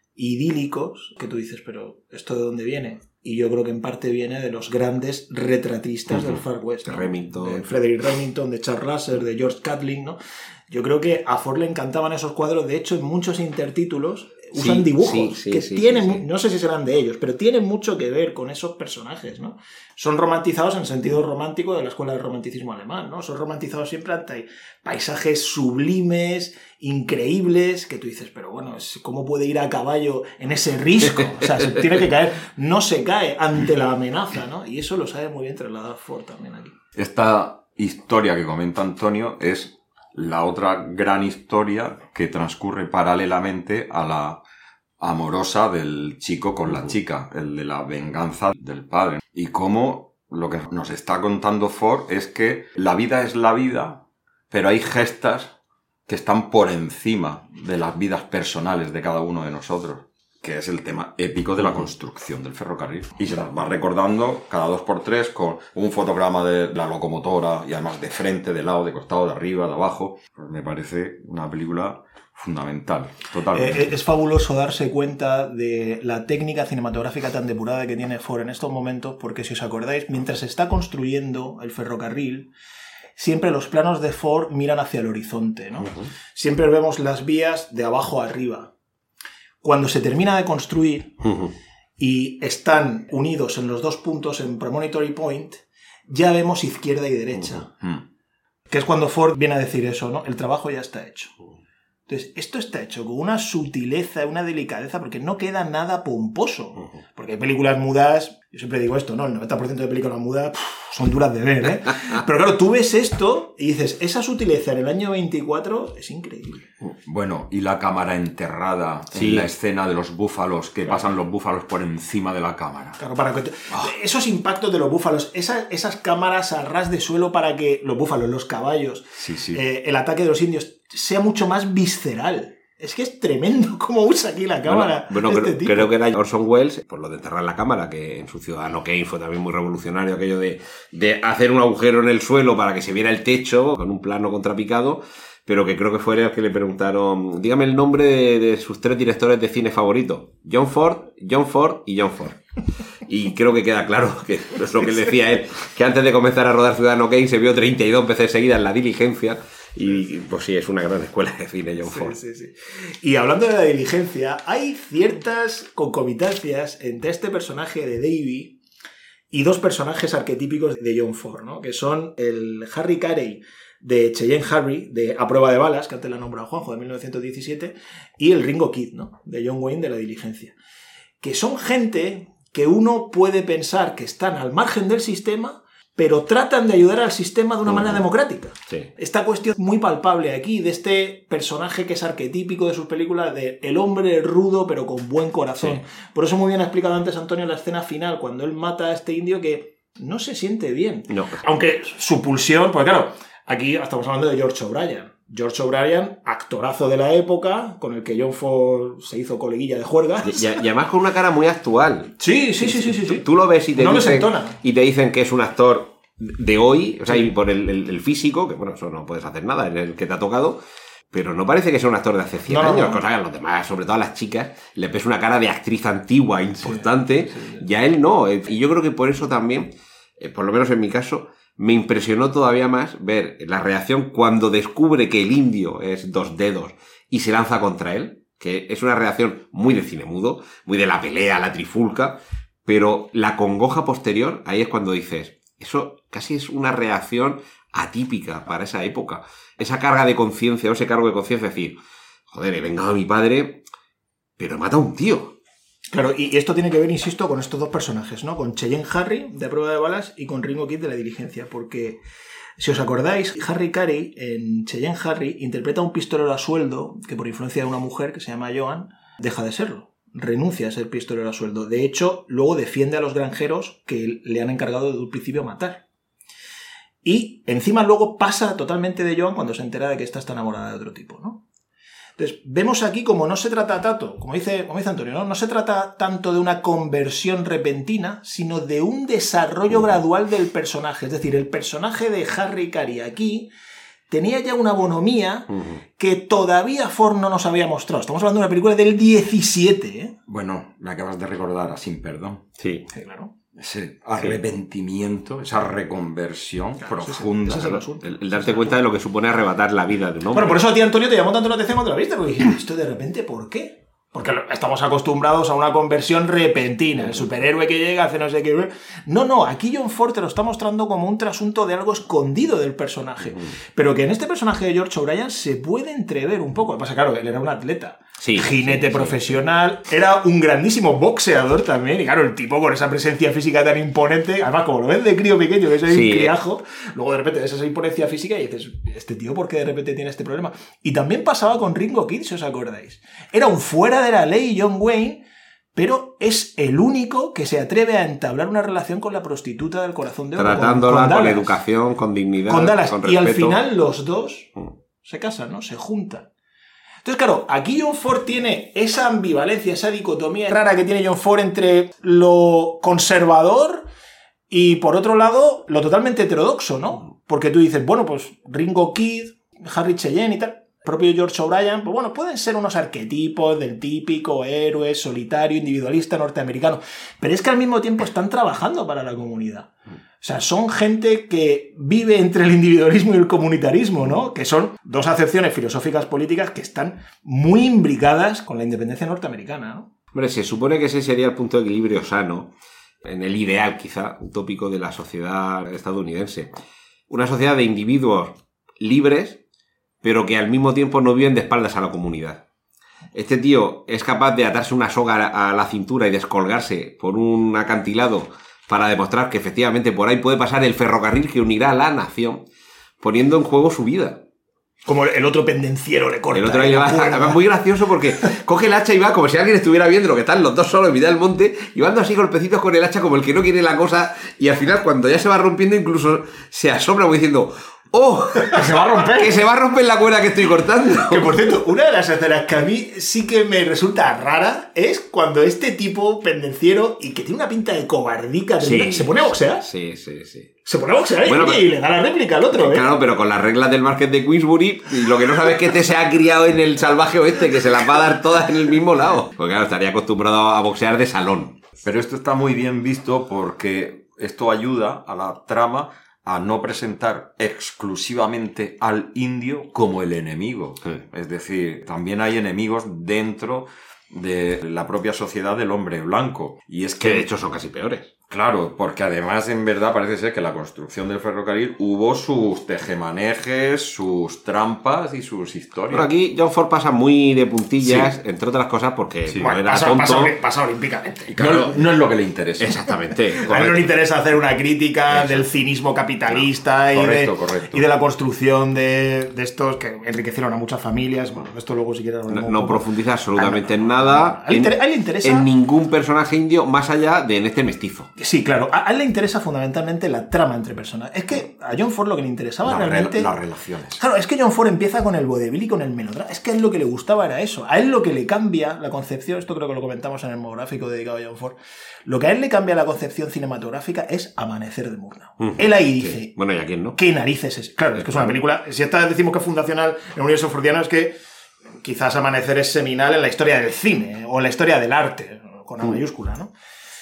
idílicos que tú dices, pero ¿esto de dónde viene? Y yo creo que en parte viene de los grandes retratistas del Far West, ¿no? Remington. De Frederick Remington, de Charles Lasser, de George Catlin, ¿no? Yo creo que a Ford le encantaban esos cuadros. De hecho, en muchos intertítulos usan dibujos que tienen, no sé si serán de ellos, pero tienen mucho que ver con esos personajes, ¿no? Son romantizados en el sentido romántico de la escuela del romanticismo alemán, ¿no? Son romantizados siempre ante paisajes sublimes, increíbles, que tú dices, pero bueno, ¿cómo puede ir a caballo en ese risco? O sea, tiene que caer, no se cae ante la amenaza, ¿no? Y eso lo sabe muy bien trasladar Ford también aquí. Esta historia que comenta Antonio es la otra gran historia que transcurre paralelamente a la amorosa del chico con la chica, el de la venganza del padre. Y cómo lo que nos está contando Ford es que la vida es la vida, pero hay gestas que están por encima de las vidas personales de cada uno de nosotros, que es el tema épico de la construcción del ferrocarril. Y se nos va recordando cada 2x3 con un fotograma de la locomotora y además de frente, de lado, de costado, de arriba, de abajo. Pues me parece una película fundamental, totalmente. Es fabuloso darse cuenta de la técnica cinematográfica tan depurada que tiene Ford en estos momentos, porque si os acordáis, mientras se está construyendo el ferrocarril, siempre los planos de Ford miran hacia el horizonte, ¿no? Uh-huh. Siempre vemos las vías de abajo a arriba. Cuando se termina de construir y están unidos en los dos puntos en Premonitory Point, ya vemos izquierda y derecha. Que es cuando Ford viene a decir eso, ¿no? El trabajo ya está hecho. Entonces, esto está hecho con una sutileza, una delicadeza, porque no queda nada pomposo. Porque hay películas mudas, yo siempre digo esto, ¿no? El 90% de películas mudas son duras de ver, ¿eh? Pero claro, tú ves esto y dices, esa sutileza en el año 24 es increíble. Bueno, y la cámara enterrada en la escena de los búfalos, que pasan los búfalos por encima de la cámara. Claro, para que esos impactos de los búfalos, esas cámaras a ras de suelo para que los búfalos, los caballos, el ataque de los indios sea mucho más visceral. Es que es tremendo cómo usa aquí la cámara. Bueno, creo que era Orson Welles, por lo de enterrar la cámara, que en su Ciudadano Kane fue también muy revolucionario, aquello de hacer un agujero en el suelo para que se viera el techo con un plano contrapicado, pero que creo que fue el que le preguntaron, dígame el nombre de sus 3 directores de cine favoritos. John Ford y John Ford. Y creo que queda claro que es lo que le decía él, que antes de comenzar a rodar Ciudadano Kane se vio 32 veces seguidas La Diligencia. Y pues sí, es una gran escuela de cine John Ford. Sí. Y hablando de La Diligencia, hay ciertas concomitancias entre este personaje de Davy y 2 personajes arquetípicos de John Ford, ¿no? Que son el Harry Carey de Cheyenne Harry, de A Prueba de Balas, que antes la nombró Juanjo, de 1917, y el Ringo Kid, ¿no? De John Wayne, de La Diligencia. Que son gente que uno puede pensar que están al margen del sistema, pero tratan de ayudar al sistema de una manera democrática. Sí. Esta cuestión muy palpable aquí, de este personaje que es arquetípico de sus películas, de el hombre rudo pero con buen corazón. Sí. Por eso muy bien ha explicado antes Antonio la escena final, cuando él mata a este indio que no se siente bien. No. Aunque su pulsión, porque claro, aquí estamos hablando de George O'Brien. George O'Brien, actorazo de la época, con el que John Ford se hizo coleguilla de juergas. Y además con una cara muy actual. Sí. Tú lo ves y te, no y te dicen que es un actor de hoy, o sea, y por el físico, que bueno, eso no puedes hacer nada, en el que te ha tocado, pero no parece que sea un actor de hace 100 años, cosa que a los demás, sobre todo a las chicas, le pesa una cara de actriz antigua, importante, y a él no. Y yo creo que por eso también, por lo menos en mi caso, me impresionó todavía más ver la reacción cuando descubre que el indio es Dos Dedos y se lanza contra él, que es una reacción muy de cine mudo, muy de la pelea, la trifulca, pero la congoja posterior, ahí es cuando dices, eso casi es una reacción atípica para esa época. Esa carga de conciencia o ese cargo de conciencia, es decir, joder, he vengado a mi padre, pero he matado a un tío. Claro, y esto tiene que ver, insisto, con estos dos personajes, ¿no? Con Cheyenne Harry, de Prueba de Balas, y con Ringo Kid, de La Diligencia, porque, si os acordáis, Harry Carey, en Cheyenne Harry, interpreta a un pistolero a sueldo que, por influencia de una mujer que se llama Joan, deja de serlo. Renuncia a ser pistolero a sueldo. De hecho, luego defiende a los granjeros que le han encargado desde un principio matar. Y encima luego pasa totalmente de Joan cuando se entera de que esta está enamorada de otro tipo, ¿no? Entonces, vemos aquí como no se trata tanto, como dice Antonio, ¿no? No se trata tanto de una conversión repentina, sino de un desarrollo gradual del personaje. Es decir, el personaje de Harry Carey aquí tenía ya una bonomía que todavía Ford no nos había mostrado. Estamos hablando de una película del 17, ¿eh? Bueno, me acabas de recordar a Sin Perdón. Sí, claro. Ese arrepentimiento, esa reconversión profunda. Ese es el asunto. el darte cuenta de lo que supone arrebatar la vida de un hombre. Bueno, por eso a ti, Antonio, te llamó tanto la atención cuando la viste, porque dijiste, esto de repente, ¿por qué? Porque estamos acostumbrados a una conversión repentina, el superhéroe que llega, hace no sé qué. No, aquí John Ford te lo está mostrando como un trasunto de algo escondido del personaje. Pero que en este personaje de George O'Brien se puede entrever un poco. Lo que pasa, claro, él era un atleta. Sí, jinete profesional, era un grandísimo boxeador también, y claro, el tipo con esa presencia física tan imponente, además como lo ves de crío pequeño, que es un criajo, luego de repente ves esa imponencia física y dices, ¿este tío por qué de repente tiene este problema? Y también pasaba con Ringo Kid, si os acordáis. Era un fuera de la ley John Wayne, pero es el único que se atreve a entablar una relación con la prostituta del corazón de oro. Tratándola con educación, con dignidad, con Dallas. con respeto. Y al final los dos se casan, ¿no? Se juntan. Entonces, claro, aquí John Ford tiene esa ambivalencia, esa dicotomía rara que tiene John Ford entre lo conservador y, por otro lado, lo totalmente heterodoxo, ¿no? Porque tú dices, bueno, pues Ringo Kid, Harry Cheyenne y tal, propio George O'Brien, pues bueno, pueden ser unos arquetipos del típico héroe solitario, individualista norteamericano, pero es que al mismo tiempo están trabajando para la comunidad. O sea, son gente que vive entre el individualismo y el comunitarismo, ¿no? Que son dos acepciones filosóficas políticas que están muy imbricadas con la independencia norteamericana, ¿no? Hombre, se supone que ese sería el punto de equilibrio sano, en el ideal, quizá, utópico de la sociedad estadounidense. Una sociedad de individuos libres, pero que al mismo tiempo no viven de espaldas a la comunidad. Este tío es capaz de atarse una soga a la cintura y descolgarse por un acantilado para demostrar que efectivamente por ahí puede pasar el ferrocarril que unirá a la nación, poniendo en juego su vida. Como el otro pendenciero le corta. El otro ahí le va, además muy gracioso porque coge el hacha y va como si alguien estuviera viendo lo que están los dos solos en mitad del monte y van así golpecitos con el hacha como el que no quiere la cosa, y al final cuando ya se va rompiendo incluso se asombra como diciendo, ¡oh! Que se va a romper. Que se va a romper la cuerda que estoy cortando. Que por cierto, una de las escenas que a mí sí que me resulta rara es cuando este tipo pendenciero y que tiene una pinta de cobardica se pone a boxear. Sí. Se pone a boxear bueno, y le da la réplica al otro, ¿eh? Claro, pero con las reglas del Marqués de Queensbury, lo que no sabes es que este se ha criado en el salvaje oeste, que se las va a dar todas en el mismo lado. Porque claro, estaría acostumbrado a boxear de salón. Pero esto está muy bien visto porque esto ayuda a la trama a no presentar exclusivamente al indio como el enemigo. Sí. Es decir, también hay enemigos dentro de la propia sociedad del hombre blanco. Y es Que de hecho son casi peores. Claro, porque además en verdad parece ser que la construcción del ferrocarril hubo sus tejemanejes, sus trampas y sus historias. Pero aquí John Ford pasa muy de puntillas, entre otras cosas porque era tonto. Pasa olímpicamente. Y claro, No es lo que le interesa. Exactamente. A él no le interesa hacer una crítica del cinismo capitalista Correcto. y de la construcción de estos que enriquecieron a muchas familias. Bueno, esto luego si quieres... No profundiza absolutamente en nada. A él le interesa... En ningún personaje indio más allá de en este mestizo. Sí, claro. A él le interesa fundamentalmente la trama entre personas. Es que a John Ford lo que le interesaba realmente... Las relaciones. Claro, es que John Ford empieza con el vodevil y con el melodrama. Es que a él lo que le gustaba era eso. A él lo que le cambia la concepción, esto creo que lo comentamos en el monográfico dedicado a John Ford, lo que a él le cambia la concepción cinematográfica es Amanecer de Murnau. Él ahí dice... Sí. Bueno, ¿y a quién no? ¿Qué narices es? Claro, es que es una película... Si esta decimos que es fundacional en el universo fordiano, es que quizás Amanecer es seminal en la historia del cine o en la historia del arte, con A mayúscula, ¿no?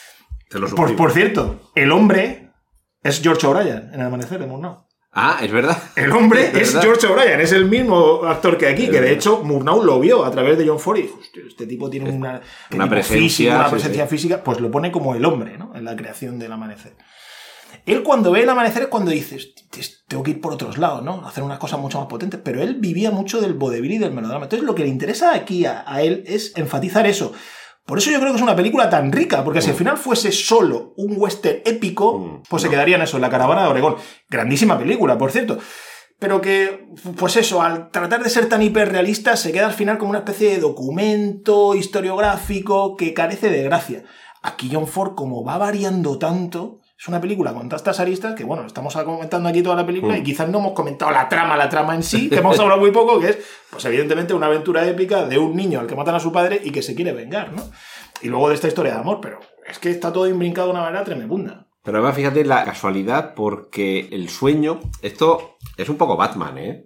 Por cierto, el hombre es George O'Brien en El Amanecer de Murnau. Ah, es verdad. El hombre es George O'Brien, es el mismo actor que aquí, que de hecho Murnau lo vio a través de John Ford y dijo, este tipo tiene una presencia física, pues lo pone como el hombre, ¿no? En la creación del Amanecer. Él cuando ve El Amanecer es cuando dice, tengo que ir por otros lados, ¿no? Hacer unas cosas mucho más potentes, pero él vivía mucho del vodevil y del melodrama. Entonces lo que le interesa aquí a él es enfatizar eso. Por eso yo creo que es una película tan rica, porque si al final fuese solo un western épico, pues se quedaría en eso, en La caravana de Oregón. Grandísima película, por cierto. Pero que, pues eso, al tratar de ser tan hiperrealista, se queda al final como una especie de documento historiográfico que carece de gracia. Aquí John Ford, como va variando tanto... Es una película con tantas aristas que, bueno, estamos comentando aquí toda la película y quizás no hemos comentado la trama en sí, que hemos hablado muy poco, que es, pues evidentemente, una aventura épica de un niño al que matan a su padre y que se quiere vengar, ¿no? Y luego de esta historia de amor, pero es que está todo imbrincado de una manera tremenda. Pero además, fíjate la casualidad, porque el sueño... Esto es un poco Batman, ¿eh?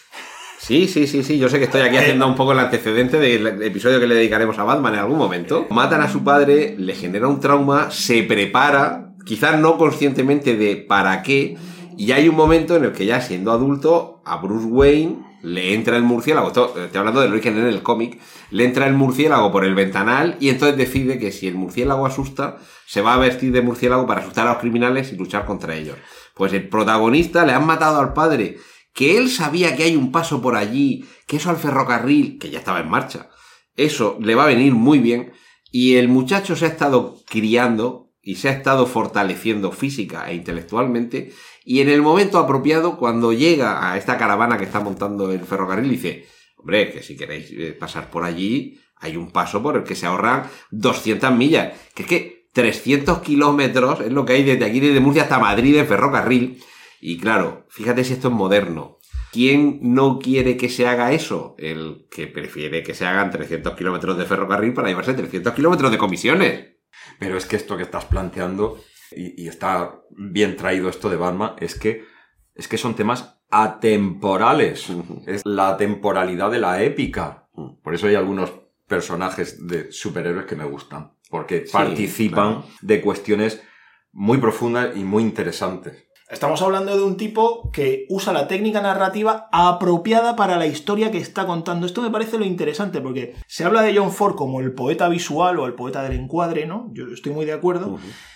Sí, yo sé que estoy aquí haciendo un poco el antecedente del episodio que le dedicaremos a Batman en algún momento. Matan a su padre, le genera un trauma, se prepara... Quizás no conscientemente de para qué, y hay un momento en el que ya siendo adulto, a Bruce Wayne le entra el murciélago, estoy hablando de lo que en el cómic, le entra el murciélago por el ventanal y entonces decide que si el murciélago asusta, se va a vestir de murciélago para asustar a los criminales y luchar contra ellos. Pues el protagonista le han matado al padre, que él sabía que hay un paso por allí, que eso al ferrocarril, que ya estaba en marcha, eso le va a venir muy bien, y el muchacho se ha estado criando y se ha estado fortaleciendo física e intelectualmente, y en el momento apropiado, cuando llega a esta caravana que está montando el ferrocarril, dice, hombre, que si queréis pasar por allí, hay un paso por el que se ahorran 200 millas, que es que 300 kilómetros es lo que hay desde aquí, desde Murcia hasta Madrid en ferrocarril, y claro, fíjate si esto es moderno. ¿Quién no quiere que se haga eso? El que prefiere que se hagan 300 kilómetros de ferrocarril para llevarse 300 kilómetros de comisiones. Pero es que esto que estás planteando, y está bien traído esto de Batman, es que son temas atemporales. Es la temporalidad de la épica. Por eso hay algunos personajes de superhéroes que me gustan, porque participan de cuestiones muy profundas y muy interesantes. Estamos hablando de un tipo que usa la técnica narrativa apropiada para la historia que está contando. Esto me parece lo interesante, porque se habla de John Ford como el poeta visual o el poeta del encuadre, ¿no? Yo estoy muy de acuerdo,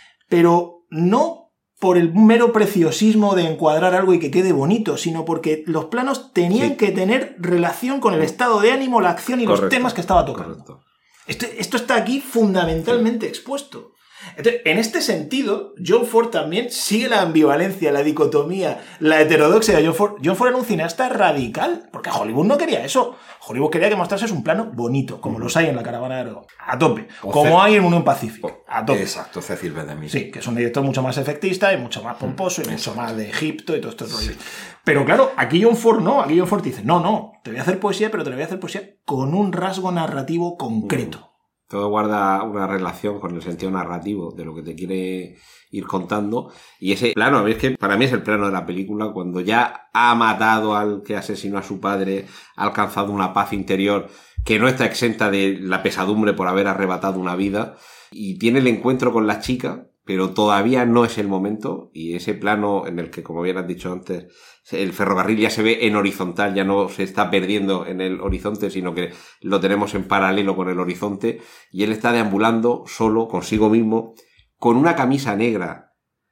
pero no por el mero preciosismo de encuadrar algo y que quede bonito, sino porque los planos tenían que tener relación con el estado de ánimo, la acción y los temas que estaba tocando. Esto está aquí fundamentalmente expuesto. Entonces, en este sentido, John Ford también sigue la ambivalencia, la dicotomía, la heterodoxia de John Ford. John Ford era un cineasta radical, porque Hollywood no quería eso. Hollywood quería que mostrase un plano bonito, como los hay en La caravana de Oregón, a tope. Como hay en Unión Pacífica, a tope. Exacto, Cecil B. DeMille. Sí, que es un director mucho más efectista y mucho más pomposo y mucho más de Egipto y todo esto. Sí. Pero claro, aquí John Ford no. Aquí John Ford dice, no, te voy a hacer poesía, pero te voy a hacer poesía con un rasgo narrativo concreto. Todo guarda una relación con el sentido narrativo de lo que te quiere ir contando. Y ese plano, a mí es que para mí es el plano de la película, cuando ya ha matado al que asesinó a su padre, ha alcanzado una paz interior que no está exenta de la pesadumbre por haber arrebatado una vida, y tiene el encuentro con la chica, pero todavía no es el momento, y ese plano en el que, como bien has dicho antes, el ferrocarril ya se ve en horizontal, ya no se está perdiendo en el horizonte, sino que lo tenemos en paralelo con el horizonte, y él está deambulando solo, consigo mismo, con una camisa negra,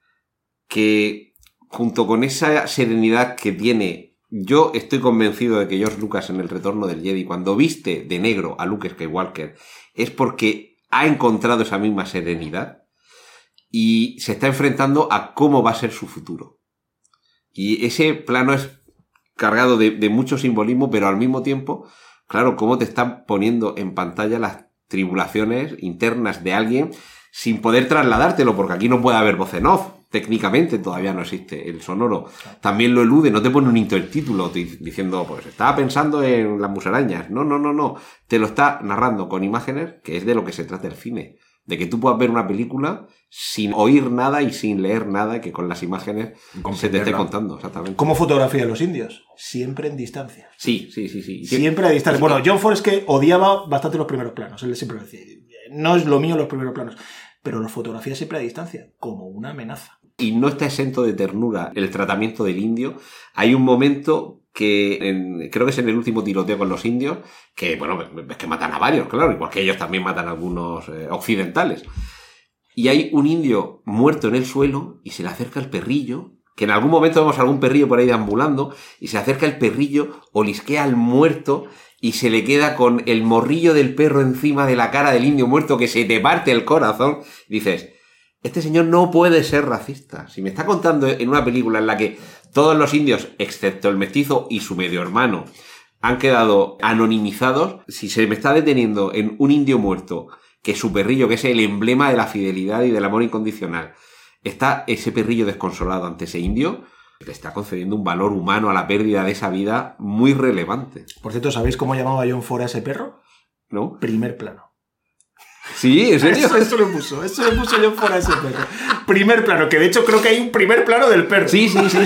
que junto con esa serenidad que tiene, yo estoy convencido de que George Lucas en El Retorno del Jedi, cuando viste de negro a Luke Skywalker, es porque ha encontrado esa misma serenidad, y se está enfrentando a cómo va a ser su futuro. Y ese plano es cargado de mucho simbolismo, pero al mismo tiempo, claro, cómo te están poniendo en pantalla las tribulaciones internas de alguien sin poder trasladártelo, porque aquí no puede haber voz en off. Técnicamente todavía no existe el sonoro. También lo elude, no te pone un intertítulo diciendo, pues estaba pensando en las musarañas. No. Te lo está narrando con imágenes, que es de lo que se trata el cine. De que tú puedas ver una película sin oír nada y sin leer nada, que con las imágenes se te esté contando, exactamente. ¿Cómo fotografía los indios? Siempre en distancia. Sí. Siempre a distancia. Bueno, John Ford es que odiaba bastante los primeros planos. Él siempre decía, no es lo mío los primeros planos. Pero los fotografía siempre a distancia, como una amenaza. Y no está exento de ternura el tratamiento del indio. Hay un momento que creo que es en el último tiroteo con los indios, que bueno, es que matan a varios, claro, igual que ellos también matan a algunos occidentales. Y hay un indio muerto en el suelo y se le acerca el perrillo, que en algún momento vemos algún perrillo por ahí deambulando, y se acerca el perrillo, olisquea al muerto y se le queda con el morrillo del perro encima de la cara del indio muerto, que se te parte el corazón. Y dices, este señor no puede ser racista. Si me está contando en una película en la que todos los indios, excepto el mestizo y su medio hermano, han quedado anonimizados, si se me está deteniendo en un indio muerto, que su perrillo, que es el emblema de la fidelidad y del amor incondicional, está ese perrillo desconsolado ante ese indio, le está concediendo un valor humano a la pérdida de esa vida muy relevante. Por cierto, ¿sabéis cómo llamaba John Ford a ese perro? ¿No? Primer plano. Sí, ¿en serio? Eso le puso John Ford a ese perro. Primer plano, que de hecho creo que hay un primer plano del perro. Sí.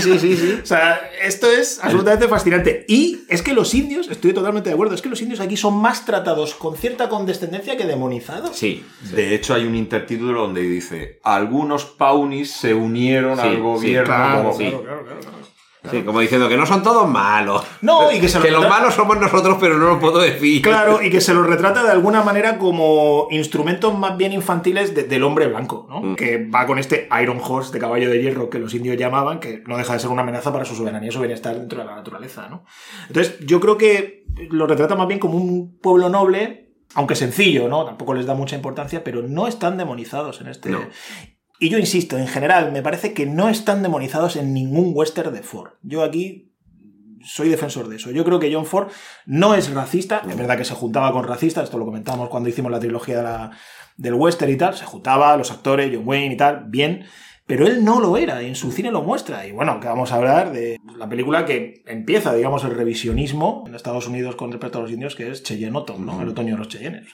O sea, esto es absolutamente fascinante. Y es que los indios, estoy totalmente de acuerdo, es que los indios aquí son más tratados con cierta condescendencia que demonizados. Sí. De hecho, hay un intertítulo donde dice, algunos paunis se unieron al gobierno. Claro. Sí, como diciendo que no son todos malos. No, y que los malos somos nosotros, pero no lo puedo decir. Claro, y que se los retrata de alguna manera como instrumentos más bien infantiles del hombre blanco, ¿no? Que va con este Iron Horse de caballo de hierro que los indios llamaban, que no deja de ser una amenaza para su soberanía y su bienestar dentro de la naturaleza, ¿no? Entonces, yo creo que lo retrata más bien como un pueblo noble, aunque sencillo, ¿no? Tampoco les da mucha importancia, pero no están demonizados en este... No. Y yo insisto, en general, me parece que no están demonizados en ningún western de Ford. Yo aquí soy defensor de eso. Yo creo que John Ford no es racista. Es verdad que se juntaba con racistas, esto lo comentábamos cuando hicimos la trilogía del western y tal. Se juntaba los actores, John Wayne y tal, bien. Pero él no lo era, y en su cine lo muestra. Y bueno, que vamos a hablar de la película que empieza, digamos, el revisionismo en Estados Unidos con respecto a los indios, que es Cheyenne Autumn, ¿no? El otoño de los Cheyennes.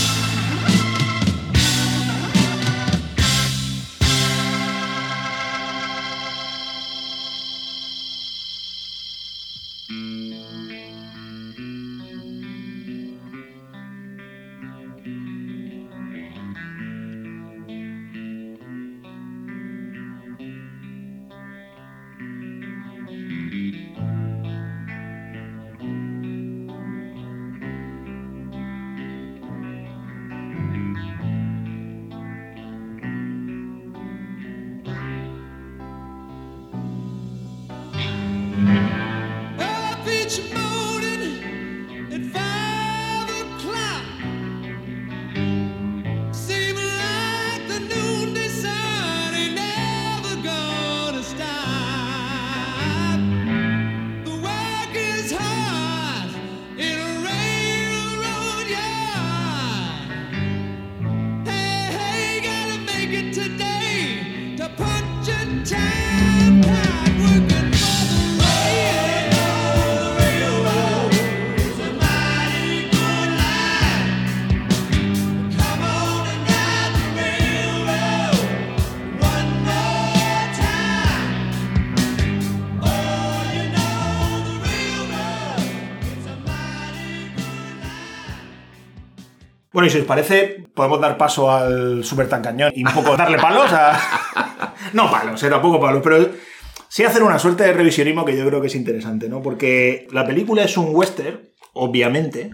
Bueno, y si os parece, podemos dar paso al Super Tan Cañón y un poco darle palos a... No palos, tampoco palos, pero sí hacer una suerte de revisionismo que yo creo que es interesante, ¿no? Porque la película es un western, obviamente,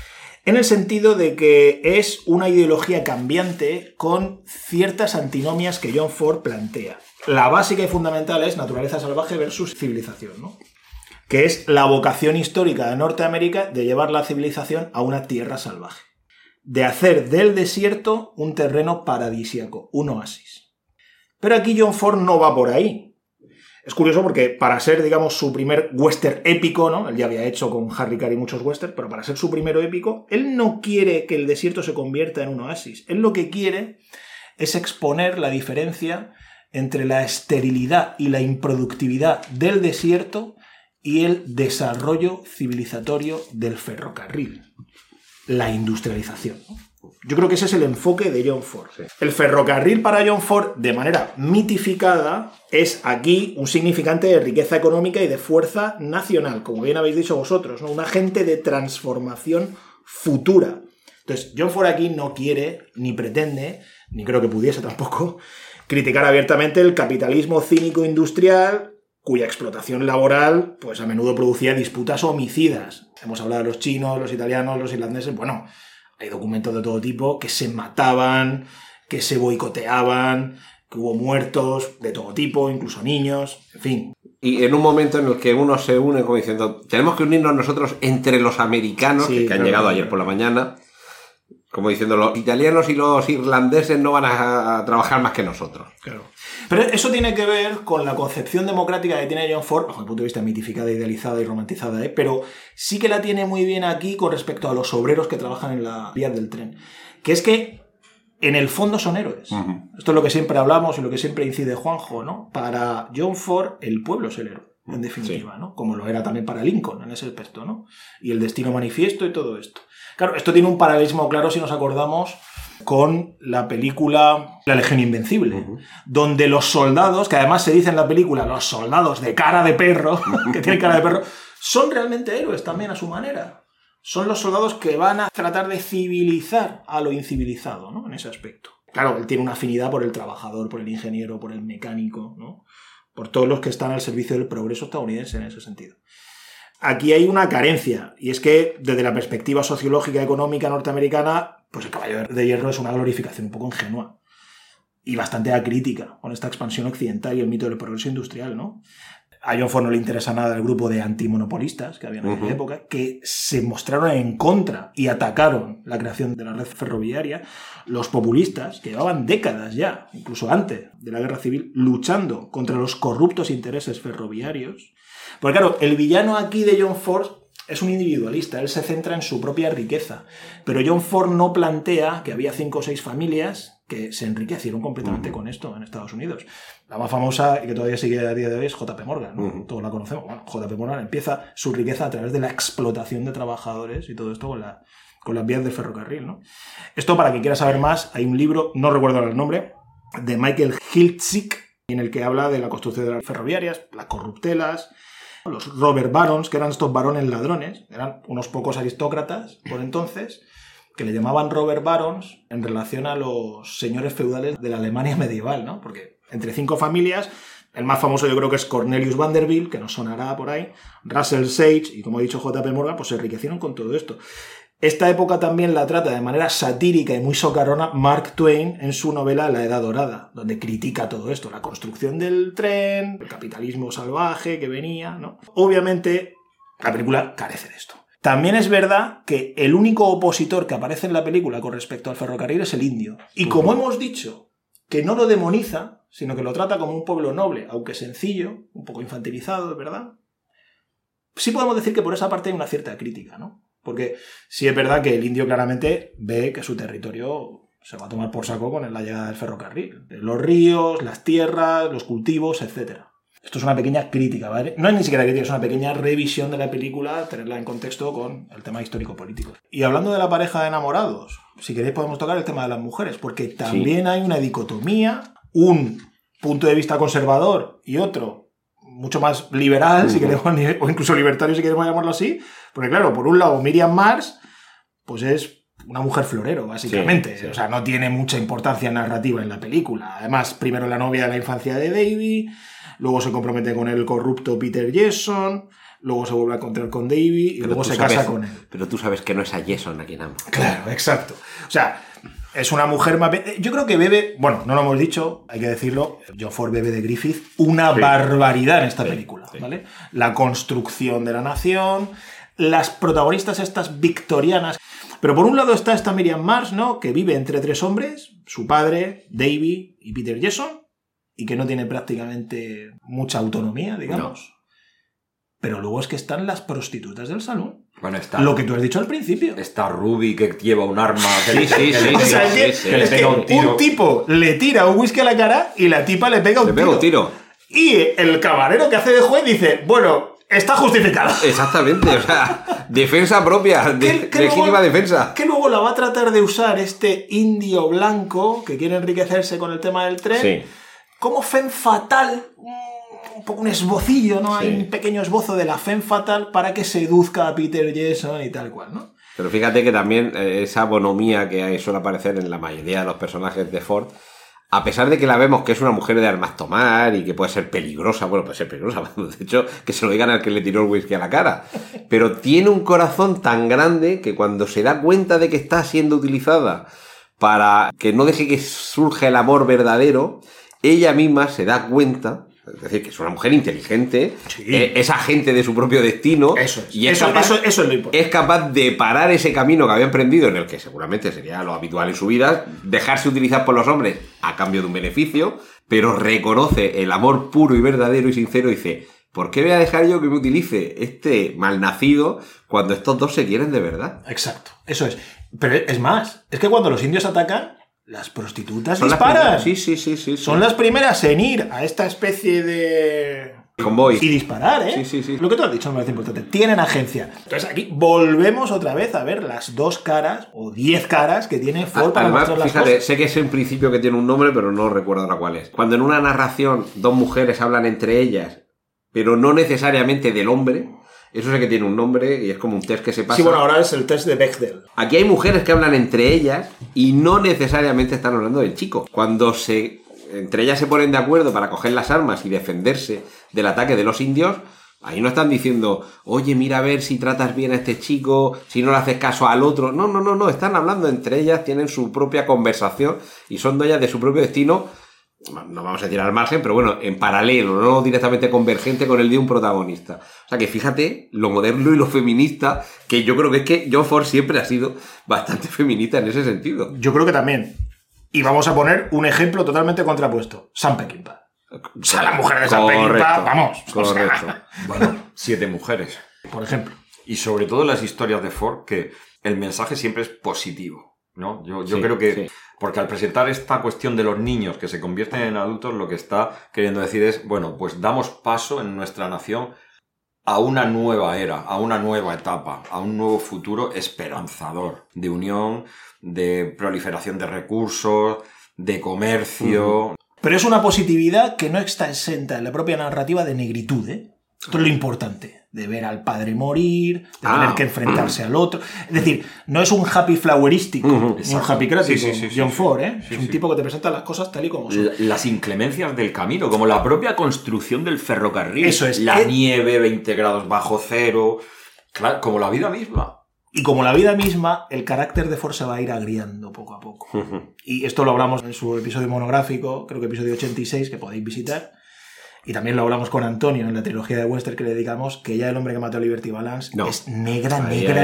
en el sentido de que es una ideología cambiante con ciertas antinomias que John Ford plantea. La básica y fundamental es naturaleza salvaje versus civilización, ¿no? Que es la vocación histórica de Norteamérica de llevar la civilización a una tierra salvaje, de hacer del desierto un terreno paradisíaco, un oasis. Pero aquí John Ford no va por ahí. Es curioso porque para ser, digamos, su primer western épico, ¿no? Él ya había hecho con Harry Carey muchos westerns, pero para ser su primero épico, él no quiere que el desierto se convierta en un oasis. Él lo que quiere es exponer la diferencia entre la esterilidad y la improductividad del desierto y el desarrollo civilizatorio del ferrocarril, la industrialización, ¿no? Yo creo que ese es el enfoque de John Ford. Sí. El ferrocarril para John Ford, de manera mitificada, es aquí un significante de riqueza económica y de fuerza nacional, como bien habéis dicho vosotros, ¿no? Un agente de transformación futura. Entonces, John Ford aquí no quiere, ni pretende, ni creo que pudiese tampoco, criticar abiertamente el capitalismo cínico industrial, cuya explotación laboral pues a menudo producía disputas homicidas. Hemos hablado de los chinos, los italianos, los irlandeses. Bueno, hay documentos de todo tipo que se mataban, que se boicoteaban, que hubo muertos de todo tipo, incluso niños, en fin. Y en un momento en el que uno se une como diciendo, tenemos que unirnos nosotros entre los americanos, Sí, que han claro, llegado claro. ayer por la mañana, como diciendo, los italianos y los irlandeses no van a trabajar más que nosotros. Claro. Pero eso tiene que ver con la concepción democrática que tiene John Ford, bajo el punto de vista mitificada, idealizada y romantizada, pero sí que la tiene muy bien aquí con respecto a los obreros que trabajan en la vía del tren. Que es que, en el fondo, son héroes. Uh-huh. Esto es lo que siempre hablamos y lo que siempre incide Juanjo, ¿no? Para John Ford, el pueblo es el héroe, en definitiva, ¿no? Como lo era también para Lincoln, en ese aspecto, ¿no? Y el destino manifiesto y todo esto. Claro, esto tiene un paralelismo claro si nos acordamos con la película La Legión Invencible, Uh-huh. donde los soldados, que además se dice en la película, los soldados de cara de perro, que tienen cara de perro, son realmente héroes también a su manera. Son los soldados que van a tratar de civilizar a lo incivilizado, ¿no? En ese aspecto. Claro, él tiene una afinidad por el trabajador, por el ingeniero, por el mecánico, ¿no? Por todos los que están al servicio del progreso estadounidense en ese sentido. Aquí hay una carencia, y es que desde la perspectiva sociológica y económica norteamericana, pues el Caballero de Hierro es una glorificación un poco ingenua y bastante acrítica con esta expansión occidental y el mito del progreso industrial, ¿no? A John Ford no le interesa nada el grupo de antimonopolistas que había en aquella época, que se mostraron en contra y atacaron la creación de la red ferroviaria. Los populistas, que llevaban décadas ya, incluso antes de la Guerra Civil, luchando contra los corruptos intereses ferroviarios. Porque claro, el villano aquí de John Ford es un individualista, él se centra en su propia riqueza. Pero John Ford no plantea que había 5 o 6 familias que se enriquecieron completamente con esto en Estados Unidos. La más famosa y que todavía sigue a día de hoy es JP Morgan, ¿no? Todos la conocemos. Bueno, JP Morgan empieza su riqueza a través de la explotación de trabajadores y todo esto con las vías del ferrocarril, ¿no? Esto, para quien quiera saber más, hay un libro, no recuerdo el nombre, de Michael Hiltzik, en el que habla de la construcción de las ferroviarias, las corruptelas, los Robert Barons, que eran estos varones ladrones, eran unos pocos aristócratas por entonces, que le llamaban Robert Barons en relación a los señores feudales de la Alemania medieval, ¿no? Porque entre 5 familias, el más famoso yo creo que es Cornelius Vanderbilt, que nos sonará por ahí, Russell Sage y, como ha dicho JP Morgan, pues se enriquecieron con todo esto. Esta época también la trata de manera satírica y muy socarrona Mark Twain en su novela La Edad Dorada, donde critica todo esto, la construcción del tren, el capitalismo salvaje que venía, ¿no? Obviamente, la película carece de esto. También es verdad que el único opositor que aparece en la película con respecto al ferrocarril es el indio. Y como hemos dicho, que no lo demoniza, sino que lo trata como un pueblo noble, aunque sencillo, un poco infantilizado, ¿verdad? Sí podemos decir que por esa parte hay una cierta crítica, ¿no? Porque sí es verdad que el indio claramente ve que su territorio se va a tomar por saco con la llegada del ferrocarril. Los ríos, las tierras, los cultivos, etc. Esto es una pequeña crítica, ¿vale? No es ni siquiera crítica, es una pequeña revisión de la película, tenerla en contexto con el tema histórico-político. Y hablando de la pareja de enamorados, si queréis podemos tocar el tema de las mujeres, porque también hay una dicotomía, un punto de vista conservador y otro mucho más liberal, si queremos, o incluso libertario, si queremos llamarlo así. Porque claro, por un lado, Miriam Marx, pues es una mujer florero, básicamente. Sí, sí. O sea, no tiene mucha importancia narrativa en la película. Además, primero la novia de la infancia de Davy, luego se compromete con el corrupto Peter Jason, luego se vuelve a encontrar con Davy y Pero luego tú se sabes- casa con él. Pero tú sabes que no es a Jason a quien ama. Claro, exacto. O sea, es una mujer más... Yo creo que bebe... Bueno, no lo hemos dicho, hay que decirlo. John Ford bebe de Griffith una barbaridad en esta película, ¿vale? La construcción de la nación, las protagonistas estas victorianas. Pero por un lado está esta Miriam Marx, ¿no? Que vive entre 3 hombres, su padre, Davy y Peter Jason, y que no tiene prácticamente mucha autonomía, digamos. Pero luego es que están las prostitutas del salón. Bueno, está. Lo que tú has dicho al principio. Está Ruby que lleva un arma. Sí. O sea, es que un tipo le tira un whisky a la cara y la tipa le pega un tiro. Y el camarero que hace de juez dice, bueno, está justificado. Exactamente, o sea, defensa propia, legítima defensa. Que luego la va a tratar de usar este indio blanco que quiere enriquecerse con el tema del tren como femme fatale. Un poco un esbocillo, ¿no? Sí. Hay un pequeño esbozo de la femme fatale para que seduzca a Peter Jackson y tal cual, ¿no? Pero fíjate que también esa bonomía que suele aparecer en la mayoría de los personajes de Ford, a pesar de que la vemos que es una mujer de armas tomar y que puede ser peligrosa, bueno, puede ser peligrosa, de hecho, que se lo digan al que le tiró el whisky a la cara, pero tiene un corazón tan grande que cuando se da cuenta de que está siendo utilizada para que no deje que surja el amor verdadero, ella misma se da cuenta. Es decir, que es una mujer inteligente, es agente de su propio destino. Eso es. Y eso es lo importante. Es capaz de parar ese camino que había emprendido, en el que seguramente sería lo habitual en su vida, dejarse utilizar por los hombres a cambio de un beneficio, pero reconoce el amor puro y verdadero y sincero y dice, ¿por qué voy a dejar yo que me utilice este malnacido cuando estos dos se quieren de verdad? Exacto, eso es. Pero es más, es que cuando los indios atacan, las prostitutas son disparan. Sí. Son las primeras en ir a esta especie de convoy y disparar, ¿eh? Sí. Lo que tú has dicho me parece importante. Tienen agencia. Entonces aquí volvemos otra vez a ver las 2 caras o 10 caras que tiene Ford para además, mostrar las fíjate, cosas. sé que es en principio que tiene un nombre, pero no recuerdo ahora cuál es. Cuando en una narración 2 mujeres hablan entre ellas, pero no necesariamente del hombre, eso sé que tiene un nombre y es como un test que se pasa. Sí, bueno, ahora es el test de Bechdel. Aquí hay mujeres que hablan entre ellas y no necesariamente están hablando del chico. Cuando entre ellas se ponen de acuerdo para coger las armas y defenderse del ataque de los indios, ahí no están diciendo, oye, mira a ver si tratas bien a este chico, si no le haces caso al otro. No, están hablando entre ellas, tienen su propia conversación y son dueñas de su propio destino. No vamos a decir al margen, pero bueno, en paralelo, no directamente convergente con el de un protagonista. O sea que fíjate lo moderno y lo feminista, que yo creo que es que John Ford siempre ha sido bastante feminista en ese sentido. Yo creo que también. Y vamos a poner un ejemplo totalmente contrapuesto. Sam Peckinpah. O sea, la mujer de Sam Peckinpah, vamos. Correcto. Bueno, 7 mujeres. Por ejemplo. Y sobre todo las historias de Ford, que el mensaje siempre es positivo, ¿no? Yo creo que... Sí. Porque al presentar esta cuestión de los niños que se convierten en adultos, lo que está queriendo decir es, bueno, pues damos paso en nuestra nación a una nueva era, a una nueva etapa, a un nuevo futuro esperanzador, de unión, de proliferación de recursos, de comercio. Pero es una positividad que no está exenta en la propia narrativa de negritud, ¿eh? Esto es lo importante, de ver al padre morir, de tener que enfrentarse al otro. Es decir, no es un happy flowerístico, ni un happy crático, John Ford, ¿eh? Es un tipo que te presenta las cosas tal y como son. Las inclemencias del camino, como la propia construcción del ferrocarril. Eso es. La nieve, 20 grados bajo cero, claro, como la vida misma. Y como la vida misma, el carácter de Ford se va a ir agriando poco a poco. Y esto lo hablamos en su episodio monográfico, creo que episodio 86, que podéis visitar. Y también lo hablamos con Antonio en la trilogía de Western que le dedicamos, que ya el hombre que mató a Liberty Balance es negra.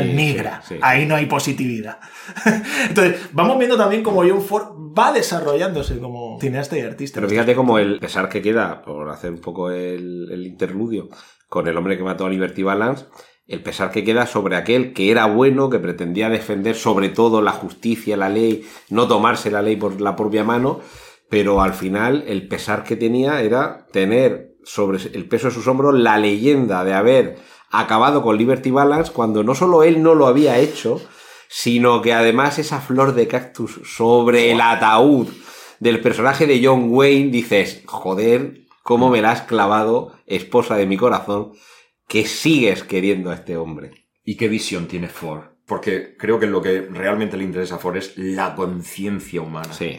Sí. Ahí no hay positividad. Entonces, vamos viendo también cómo John Ford va desarrollándose como cineasta y artista. Pero fíjate como el pesar que queda, por hacer un poco el interludio, con el hombre que mató a Liberty Balance, el pesar que queda sobre aquel que era bueno, que pretendía defender sobre todo la justicia, la ley, no tomarse la ley por la propia mano, pero al final el pesar que tenía era tener sobre el peso de sus hombros la leyenda de haber acabado con Liberty Balance cuando no solo él no lo había hecho, sino que además esa flor de cactus sobre el ataúd del personaje de John Wayne, dices, joder, cómo me la has clavado, esposa de mi corazón, que sigues queriendo a este hombre. ¿Y qué visión tiene Ford? Porque creo que lo que realmente le interesa a Ford es la conciencia humana. Sí.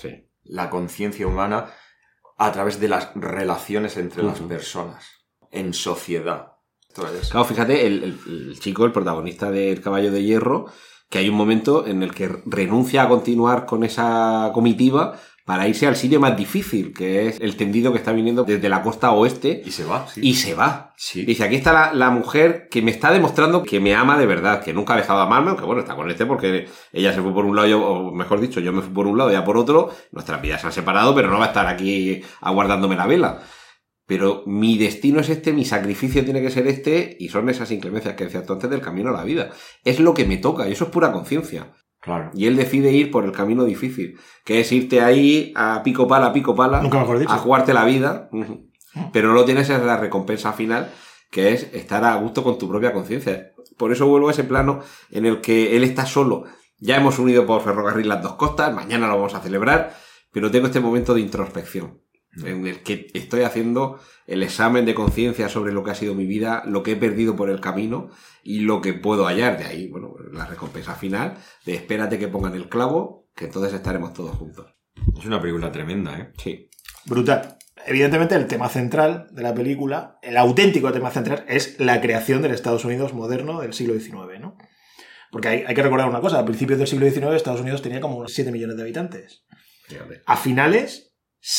La conciencia humana a través de las relaciones entre las personas, en sociedad. Entonces, claro, fíjate, el chico, el protagonista del Caballo de Hierro, que hay un momento en el que renuncia a continuar con esa comitiva para irse al sitio más difícil, que es el tendido que está viniendo desde la costa oeste. Y se va. Sí. Y se va. Sí. Dice, aquí está la mujer que me está demostrando que me ama de verdad, que nunca ha dejado de amarme, aunque bueno, está con este porque ella se fue por un lado, o mejor dicho, yo me fui por un lado y ella por otro. Nuestras vidas se han separado, pero no va a estar aquí aguardándome la vela. pero mi destino es este, mi sacrificio tiene que ser este, y son esas inclemencias que decías tú antes del camino a la vida. Es lo que me toca, y eso es pura conciencia. Claro. Y él decide ir por el camino difícil, que es irte ahí a pico pala, Nunca mejor dicho. a jugarte la vida, pero no tienes la recompensa final, que es estar a gusto con tu propia conciencia. Por eso vuelvo a ese plano en el que él está solo. Ya hemos unido por ferrocarril las dos costas, mañana lo vamos a celebrar, pero tengo este momento de introspección, en el que estoy haciendo el examen de conciencia sobre lo que ha sido mi vida, lo que he perdido por el camino y lo que puedo hallar. De ahí, bueno, la recompensa final de espérate que pongan el clavo, que entonces estaremos todos juntos. Es una película tremenda, ¿eh? Sí. Brutal. Evidentemente, el tema central de la película, el auténtico tema central, es la creación del Estados Unidos moderno del siglo XIX, ¿no? Porque hay que recordar una cosa, a principios del siglo XIX Estados Unidos tenía como unos 7 millones de habitantes. A finales,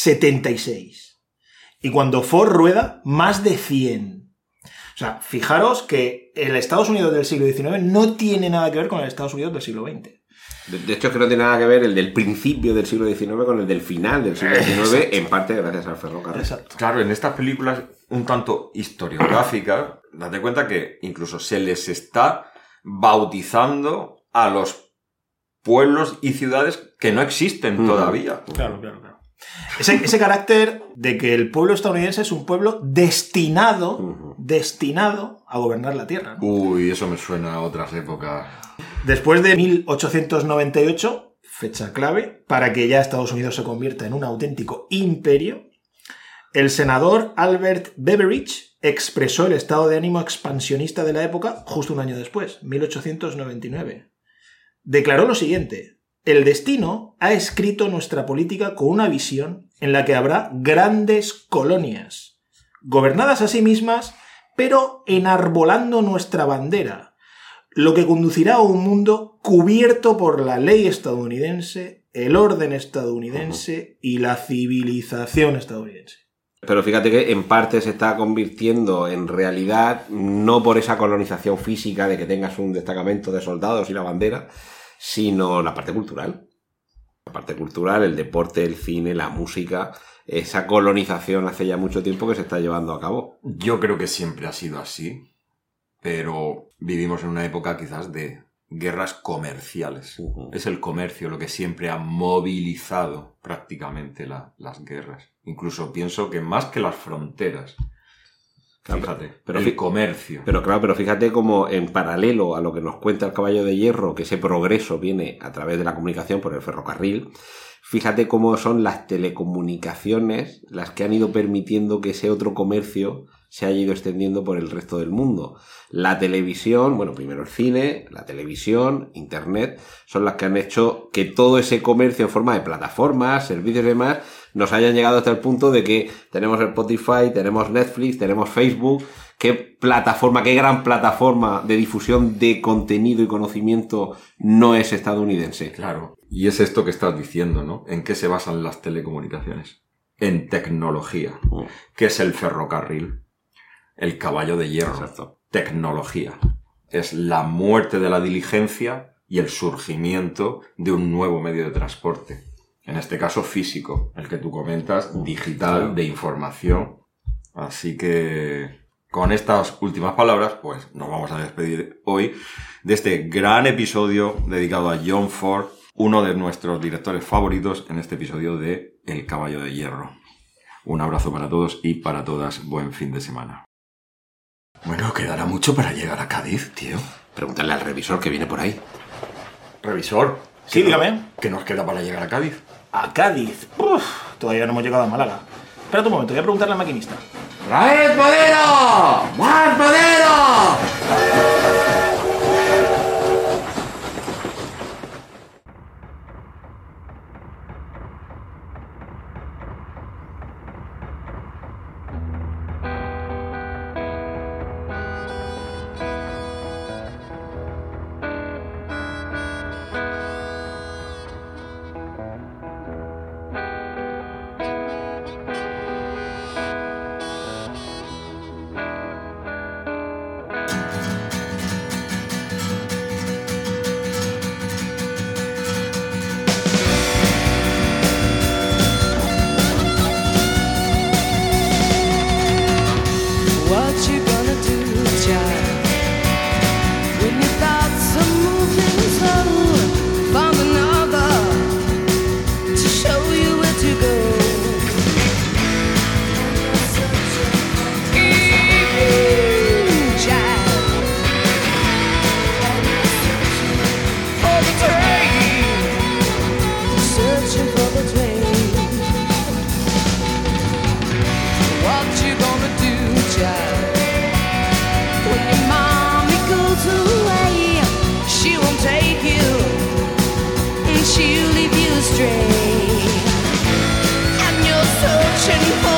76. Y cuando Ford rueda, más de 100. O sea, fijaros que el Estados Unidos del siglo XIX no tiene nada que ver con el Estados Unidos del siglo XX. De hecho, es que no tiene nada que ver el del principio del siglo XIX con el del final del siglo XIX, Exacto. En parte gracias al ferrocarril. Exacto. Claro, en estas películas un tanto historiográficas, date cuenta que incluso se les está bautizando a los pueblos y ciudades que no existen todavía. Claro. Ese carácter de que el pueblo estadounidense es un pueblo destinado a gobernar la tierra, ¿no? Uy, eso me suena a otras épocas. Después de 1898, fecha clave, para que ya Estados Unidos se convierta en un auténtico imperio, el senador Albert Beveridge expresó el estado de ánimo expansionista de la época justo un año después, 1899. Declaró lo siguiente: el destino ha escrito nuestra política con una visión en la que habrá grandes colonias, gobernadas a sí mismas, pero enarbolando nuestra bandera, lo que conducirá a un mundo cubierto por la ley estadounidense, el orden estadounidense y la civilización estadounidense. Pero fíjate que en parte se está convirtiendo en realidad, no por esa colonización física de que tengas un destacamento de soldados y la bandera, sino la parte cultural. La parte cultural, el deporte, el cine, la música, esa colonización hace ya mucho tiempo que se está llevando a cabo. Yo creo que siempre ha sido así, pero vivimos en una época quizás de guerras comerciales. Es el comercio lo que siempre ha movilizado prácticamente las guerras. Incluso pienso que más que las fronteras. Claro, Fíjate, pero el comercio. Pero fíjate como en paralelo a lo que nos cuenta el Caballo de Hierro, que ese progreso viene a través de la comunicación por el ferrocarril, fíjate cómo son las telecomunicaciones las que han ido permitiendo que ese otro comercio se haya ido extendiendo por el resto del mundo. La televisión, bueno, primero el cine, la televisión, internet, son las que han hecho que todo ese comercio en forma de plataformas, servicios y demás, nos hayan llegado hasta el punto de que tenemos Spotify, tenemos Netflix, tenemos Facebook. ¿Qué gran plataforma de difusión de contenido y conocimiento no es estadounidense? Claro. Y es esto que estás diciendo, ¿no? ¿En qué se basan las telecomunicaciones? En tecnología. ¿Qué es el ferrocarril? El caballo de hierro. Exacto. Tecnología. Es la muerte de la diligencia y el surgimiento de un nuevo medio de transporte. En este caso físico, el que tú comentas, digital, de información. Así que con estas últimas palabras, pues nos vamos a despedir hoy de este gran episodio dedicado a John Ford, uno de nuestros directores favoritos en este episodio de El Caballo de Hierro. Un abrazo para todos y para todas. Buen fin de semana. Bueno, quedará mucho para llegar a Cádiz, tío. Pregúntale al revisor que viene por ahí. Revisor. Sí, dígame. ¿Qué nos queda para llegar a Cádiz? A Cádiz. Uf, todavía no hemos llegado a Málaga. Espera un momento, voy a preguntarle al maquinista. ¡Traed madera! ¡Más madera! stray, and you're searching for